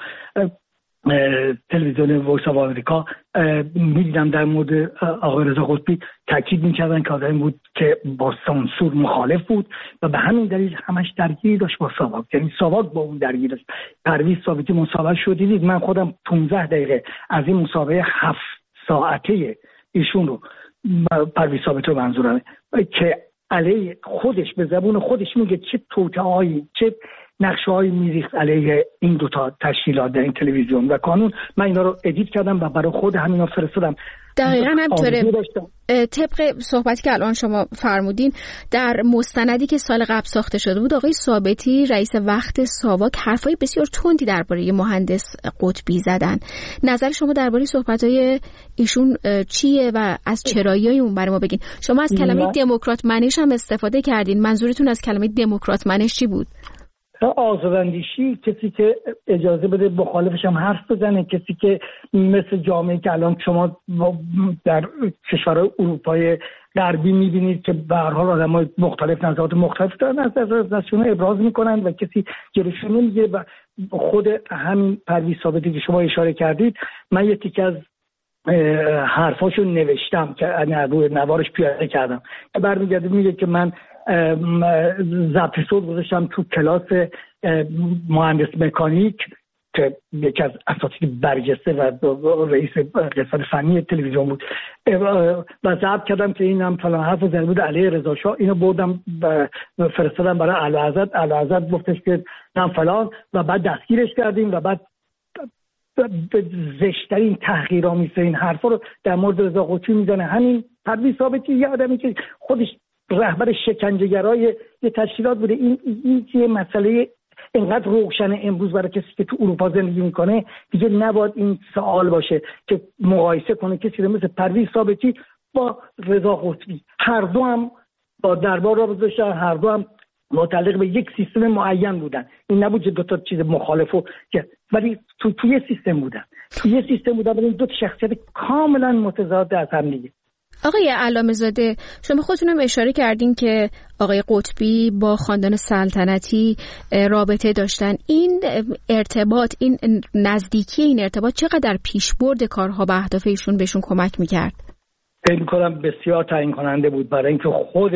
تلویزیون وایس آف آمریکا میدیدم در مورد آقای رضا قطبی تاکید میکردن که آدمی بود که با سانسور مخالف بود و به همین دلیل همش درگیری داشت با ساواک، یعنی ساواک با اون درگیری داشت. پرویز ثابتی مصاحبه شد، دیدید من خودم 15 دقیقه از این مصاحبه 7 ساعته ایشون رو، پرویز ثابتی رو منظورمه، که علیه خودش به زبون خودش میگه چه توطئه‌ای چه نقشه‌های میریخت علیه این دوتا تشکیلات در این تلویزیون و کانون. من اینا رو ادیت کردم و برای خود همینا فرستادم. دقیقاً همینطوره. طبق صحبتی که الان شما فرمودین، در مستندی که سال قبل ساخته شده بود آقای ثابتی رئیس وقت ساواک حرفای بسیار تندی درباره مهندس قطبی زدن. نظر شما درباره صحبت‌های ایشون چیه و از چرایی‌های اون برای ما بگین؟ شما از کلمه دموکرات منش هم استفاده کردین. منظورتون از کلمه دموکرات منش چی بود؟ آزاداندیشی، کسی که اجازه بده مخالفش هم حرف بزنه، کسی که مثل جامعه که الان شما در کشورهای اروپای غربی میبینید که به هر حال آدمای مختلف نظرات مختلف دارن از نظرشون ابراز میکنن و کسی جلوشون نمیگیره. و خود همین پرویز ثابتی که شما اشاره کردید، من یه تیکه از حرفاشو نوشتم که روی نوارش پیاده کردم که برمیگرده میگه که من ضبط صوت گذاشتم تو کلاس مهندس مکانیک که یکی از اساتید برجسته و رئیس قسمت فنی تلویزیون بود و ضبط کردم که اینم فلان حرف زده بود علیه رضا شاه. اینو بردم فرستادم برای اعلیحضرت گفتش که نه فلان و بعد دستگیرش کردیم و بعد زشترین تحقیرآمیزترین حرفا رو در مورد رضا قطبی میزنه. همین پرویز ثابتی یه آدمی که خودش رهبر شکنجهگرای یه تشکیلات بوده، این یه مسئله اینقدر روشن امروز برای کسی که تو اروپا زندگی میکنه دیگه نباید این سوال باشه که مقایسه کنه کسی رو مثل پرویز ثابتی با رضا قطبی. هر دو هم با دربار رابطه داشتن، هر دو هم متعلق به یک سیستم معین بودن. این نبود که دو تا چیز مخالفو که ولی تو یه سیستم بودن، ولی دو تا شخصیت کاملا متضاد از هم دیگه. آقای علامه زاده، شما خودتونم اشاره کردین که آقای قطبی با خاندان سلطنتی رابطه داشتن. این ارتباط، این نزدیکی، این ارتباط چقدر پیشبرد کارها به اهداف ایشون بهشون کمک میکرد؟ فکر می‌کنم بسیار تعیین کننده بود، برای اینکه خود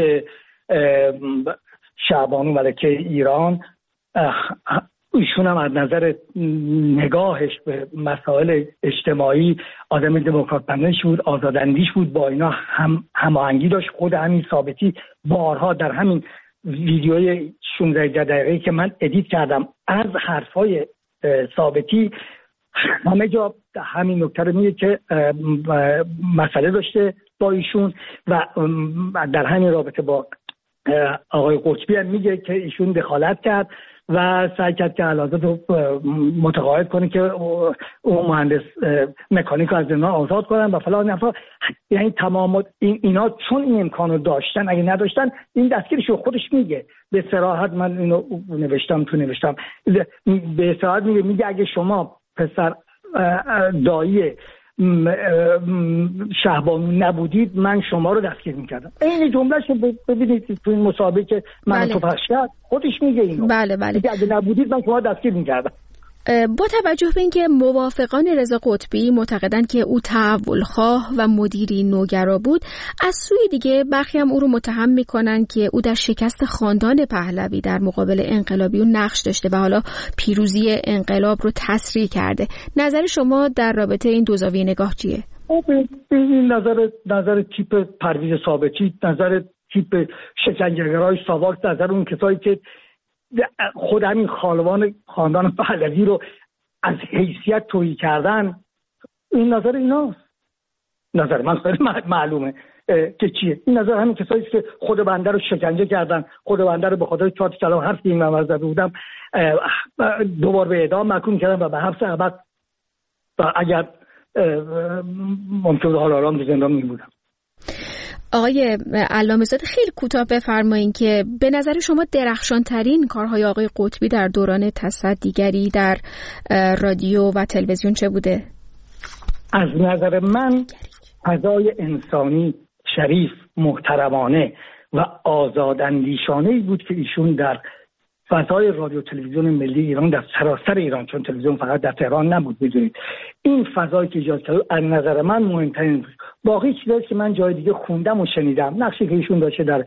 شعبانو ملکه ایران ایشون هم از نظر نگاهش به مسائل اجتماعی آدم دموکرات پندش بود، آزاداندیش بود، با اینا هماهنگی داشت. خود همین ثابتی بارها در همین ویدیوی 16 دقیقه‌ای که من ادیت کردم از حرفای ثابتی همه جا همین نکته رو میگه که مسئله داشته با ایشون و در همین رابطه با آقای قطبی هم میگه که ایشون دخالت کرد و سعی کرد که علازت رو متقاعد کنه که اون مهندس مکانیک از زندان آزاد کنن و فلان نفر. یعنی تمام اینا چون این امکانو داشتن، اگه نداشتن این دستگیرش رو خودش میگه به صراحت. من اینو نوشتم به صراحت میگه اگه شما پسر دایی شهبانو نبودید من شما رو دستگیر میکردم. این جملهش رو ببینید تو این مسابقه که من تو پخش کرد خودش میگه اینو. بله. اگه نبودید من شما دستگیر میکردم. با توجه به اینکه موافقان رضا قطبی معتقدند که او تحولخواه و مدیری نوگرا بود، از سوی دیگه برخی هم او رو متهم میکنن که او در شکست خاندان پهلوی در مقابل انقلابیون نقش داشته و حالا پیروزی انقلاب رو تسریع کرده. نظر شما در رابطه این دو زاویه نگاه چیه؟ این نظر تیپ پرویز ثابتی، نظر تیپ شکنجهگرای ساواک، نظر اون کسایی که خود همین خاندان پهلوی رو از حیثیت تویی کردن، این نظر ایناست. نظر من خیلی معلومه که چیه. این نظر همین کسایی که خود بنده رو شکنجه کردن، خود بنده رو به خاطر 4 کلام حرف این من زده بودم دوبار به اعدام محکوم کردن و به حبس ابد و اگر ممکن بود حالا آرام زندان می‌بودم. آقای علامه زاده، خیلی کوتاه بفرمایید که به نظر شما درخشان ترین کارهای آقای قطبی در دوران تصدیگری در رادیو و تلویزیون چه بوده؟ از نظر من فضای انسانی شریف، محترمانه و آزاداندیشانه‌ای بود که ایشون در فضای رادیو تلویزیون ملی ایران در سراسر ایران، چون تلویزیون فقط در تهران نبود بدونید، این فضایی که ایجاد کرد از نظر من مهمترین بود. باقی چیزایی که من جای دیگه خوندم و شنیدم، نقشی که ایشون داشته در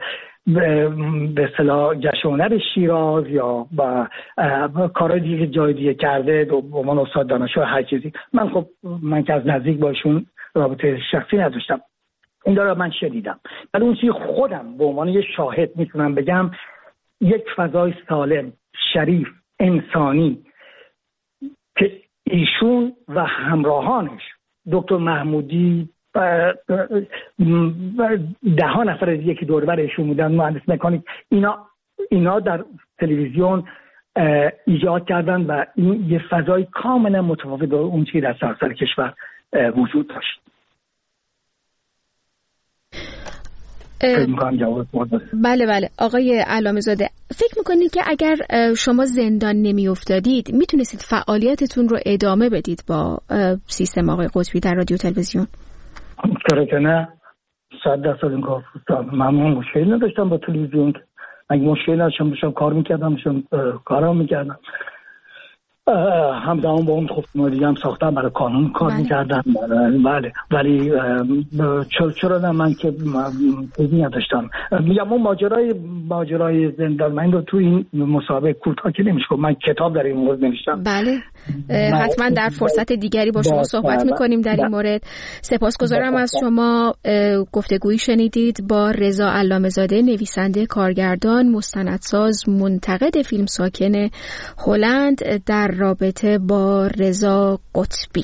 به اصطلاح جشن هنر شیراز یا با کارهای دیگه جای دیگه کرده به عنوان استاد دانشجو هر چیزی، من که از نزدیک با ایشون رابطه شخصی نداشتم، این داره من شنیدم. ولی اون چیزی خودم به عنوان یه شاهد میتونم بگم، یک فضای سالم، شریف، انسانی که ایشون و همراهانش دکتر محمودی و 10 نفر دیگه که دور بر ایشون بودن، مهندس مکانیک، اینا در تلویزیون ایجاد کردن و این یه فضای کاملا متفاوت با اون چیزی در سراسر کشور وجود داشت. بله آقای علامه زاده، فکر میکنید که اگر شما زندان نمی افتادید میتونستید فعالیتتون رو ادامه بدید با سیستم آقای قطبی در رادیو تلویزیون؟ که نه، 100% این کار من مشکلی نداشتم با تلویزیون. اگه مشکلی نداشتم کار میکردم، کارام میکردم. همزمان با اون خب دیگه هم ساختم برای قانون کار میکردم. بله ولی چرا من که پیدی نداشتم. میگم اون ماجرای زندان من رو تو این مسابقه کوتاه که نمیشه، من کتاب در این مورد نوشتم. بله حتما در فرصت دیگری با شما صحبت میکنیم در این مورد. سپاسگزارم از شما. گفتگویی شنیدید با رضا علامه‌زاده، نویسنده، کارگردان، مستندساز، منتقد فیلم ساکن هلند در رابطه با رضا قطبی.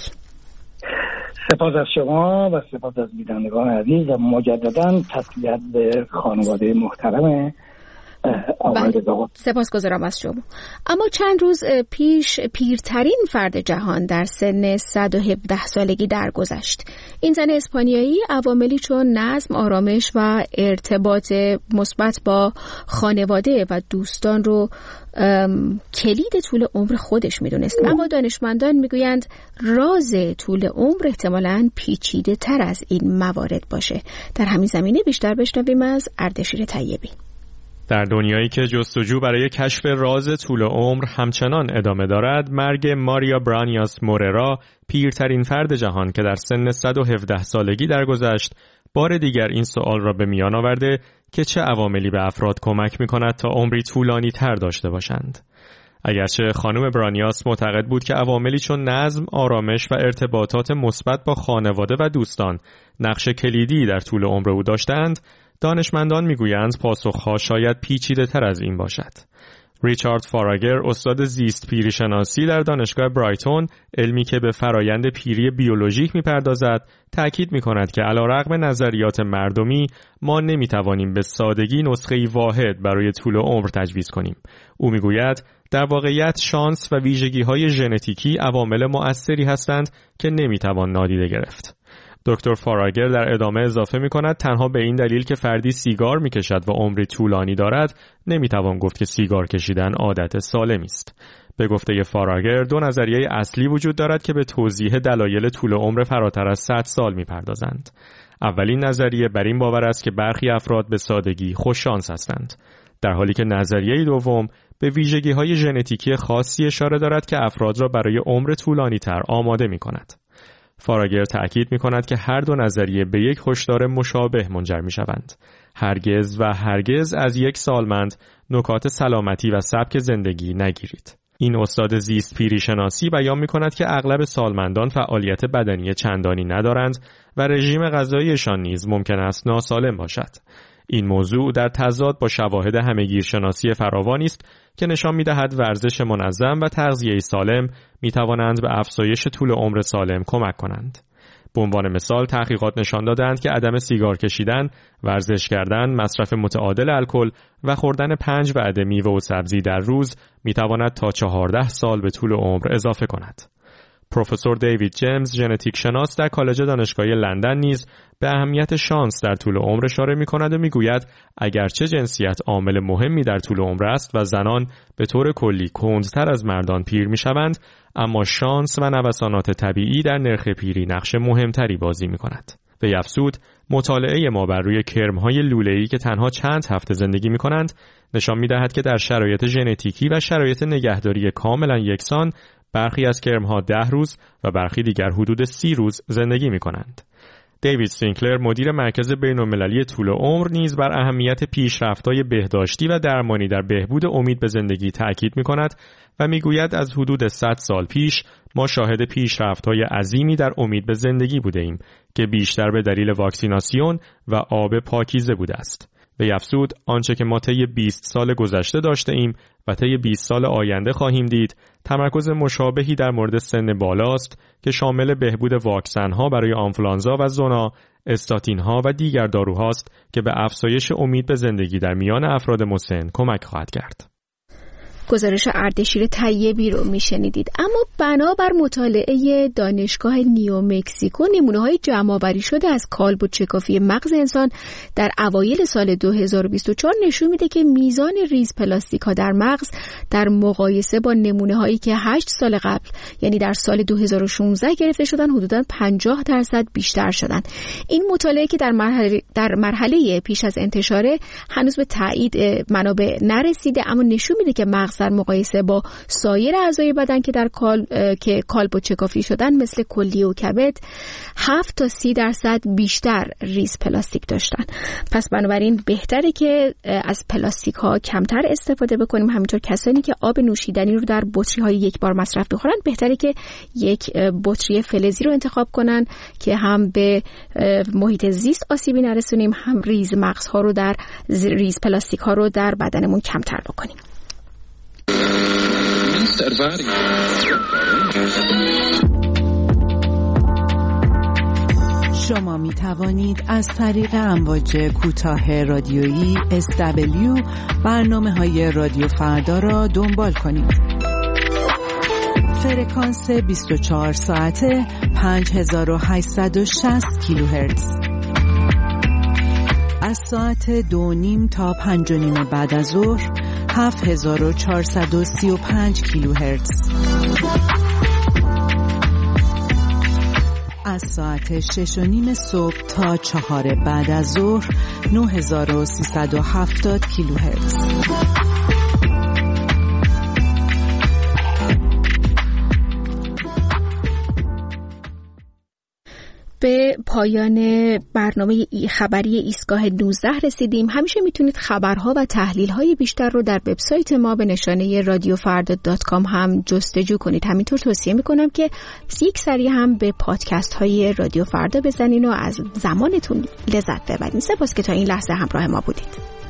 سپاس از شما و سپاس از بینندگان عزیز و مجددا تسلیت به خانواده محترم آقای رضا قطبی. سپاسگزارم از شما. اما چند روز پیش پیرترین فرد جهان در سن 117 سالگی درگذشت. این زن اسپانیایی عواملی چون نظم، آرامش و ارتباط مثبت با خانواده و دوستان رو کلید طول عمر خودش میدونست. اما دانشمندان میگویند راز طول عمر احتمالاً پیچیده تر از این موارد باشه. در همین زمینه بیشتر بشنویم از اردشیر طیبی. در دنیایی که جستجو برای کشف راز طول عمر همچنان ادامه دارد، مرگ ماریا برانیاس موررا، پیرترین فرد جهان که در سن 117 سالگی درگذشت، بار دیگر این سوال را به میان آورده که چه عواملی به افراد کمک می‌کند تا عمری طولانی تر داشته باشند. اگرچه خانم برانیاس معتقد بود که عواملی چون نظم، آرامش و ارتباطات مثبت با خانواده و دوستان نقش کلیدی در طول عمر او داشتند، دانشمندان میگویند پاسخها شاید پیچیده تر از این باشد. ریچارد فاراگر، استاد زیست پیری شناسی در دانشگاه برایتون، علمی که به فرایند پیری بیولوژیک میپردازد، تأکید میکند که علیرغم نظریات مردمی، ما نمیتوانیم به سادگی نسخه‌ای واحد برای طول عمر تجویز کنیم. او میگوید در واقعیت شانس و ویژگی‌های ژنتیکی عوامل مؤثری هستند که نمیتوان نادیده گرفت. دکتر فاراگر در ادامه اضافه می‌کند تنها به این دلیل که فردی سیگار می‌کشد و عمری طولانی دارد، نمی‌توان گفت که سیگار کشیدن عادت سالمی است. به گفته فاراگر، دو نظریه اصلی وجود دارد که به توضیح دلایل طول عمر فراتر از 100 سال می‌پردازند. اولین نظریه بر این باور است که برخی افراد به سادگی خوششانس هستند، در حالی که نظریه دوم به ویژگی‌های ژنتیکی خاصی اشاره دارد که افراد را برای عمر طولانی‌تر آماده می‌کند. فاراگر تأکید می‌کند که هر دو نظریه به یک هشدار مشابه منجر می‌شوند. هرگز و هرگز از یک سالمند نکات سلامتی و سبک زندگی نگیرید. این استاد زیست پیری شناسی بیان می‌کند که اغلب سالمندان فعالیت بدنی چندانی ندارند و رژیم غذاییشان نیز ممکن است ناسالم باشد. این موضوع در تضاد با شواهد همه‌گیرشناسی فراوانی است که نشان می‌دهد ورزش منظم و تغذیه سالم می‌توانند به افزایش طول عمر سالم کمک کنند. به عنوان مثال تحقیقات نشان دادند که عدم سیگار کشیدن، ورزش کردن، مصرف متعادل الکل و خوردن 5 وعده میوه و سبزی در روز می‌تواند تا 14 سال به طول عمر اضافه کند. پروفسور دیوید جیمز، ژنتیک شناس در کالج دانشگاهی لندن نیز به اهمیت شانس در طول عمر اشاره می‌کند و می‌گوید اگرچه جنسیت عامل مهمی در طول عمر است و زنان به طور کلی کندتر از مردان پیر می‌شوند، اما شانس و نوسانات طبیعی در نرخ پیری نقش مهمتری بازی می‌کند. وی افزود مطالعه ما بر روی کرم‌های لوله‌ای که تنها چند هفته زندگی می‌کنند نشان می‌دهد که در شرایط ژنتیکی و شرایط نگهداری کاملا یکسان برخی از کرم‌ها 10 روز و برخی دیگر حدود 30 روز زندگی می‌کنند. دیوید سینکلر، مدیر مرکز بین‌المللی طول عمر، نیز بر اهمیت پیشرفت‌های بهداشتی و درمانی در بهبود امید به زندگی تأکید می‌کند و می‌گوید از حدود 100 سال پیش ما شاهد پیشرفت‌های عظیمی در امید به زندگی بوده‌ایم که بیشتر به دلیل واکسیناسیون و آب پاکیزه بوده است. وی افزود آنچه که ما طی 20 سال گذشته داشته ایم و طی 20 سال آینده خواهیم دید تمرکز مشابهی در مورد سن بالاست که شامل بهبود واکسن‌ها برای آنفولانزا و زونا، استاتین‌ها و دیگر داروهاست که به افزایش امید به زندگی در میان افراد مسن کمک خواهد کرد. گزارش اردشیر طیبی رو میشنیدید. اما بنابر مطالعه دانشگاه نیومکسیکو، نمونه‌های جمع‌آوری شده از کالبد شکافی مغز انسان در اوایل سال 2024 نشون میده که میزان ریز پلاستیک‌ها در مغز در مقایسه با نمونه‌هایی که 8 سال قبل، یعنی در سال 2016 گرفته شدن، حدوداً 50% بیشتر شدن. این مطالعه که در مرحله پیش از انتشاره هنوز به تایید منابع نرسیده، اما نشون میده که مغز مغز در مقایسه با سایر اعضای بدن که در کالب و چکافی شدن مثل کلیه و کبد 7 تا 30% بیشتر ریز پلاستیک داشتن. پس بنابراین بهتره که از پلاستیک ها کمتر استفاده بکنیم. همینطور کسانی که آب نوشیدنی رو در بطری های یک بار مصرف بخورن بهتره که یک بطری فلزی رو انتخاب کنن که هم به محیط زیست آسیبی نرسونیم، هم ریز پلاستیک ها رو در بدنمون کمتر بکنیم. شما می توانید از طریق امواج کوتاه رادیویی SW برنامه‌های رادیو فردا را دنبال کنید. فرکانس 24 ساعته 5860 کیلوهرتز. از ساعت 2:30 تا 5:30 بعد از ظهر 7435 کیلوهرتز. از ساعت 6:30 صبح تا 4 بعد از ظهر 9370 کیلوهرتز. به پایان برنامه خبری ایستگاه 19 رسیدیم. همیشه میتونید خبرها و تحلیل‌های بیشتر رو در وبسایت ما به نشانه radiofarda.com هم جستجو کنید. همینطور توصیه میکنم که یک سری هم به پادکست های رادیو فردا بزنین و از زمانتون لذت ببرین. سپاس که تا این لحظه همراه ما بودید.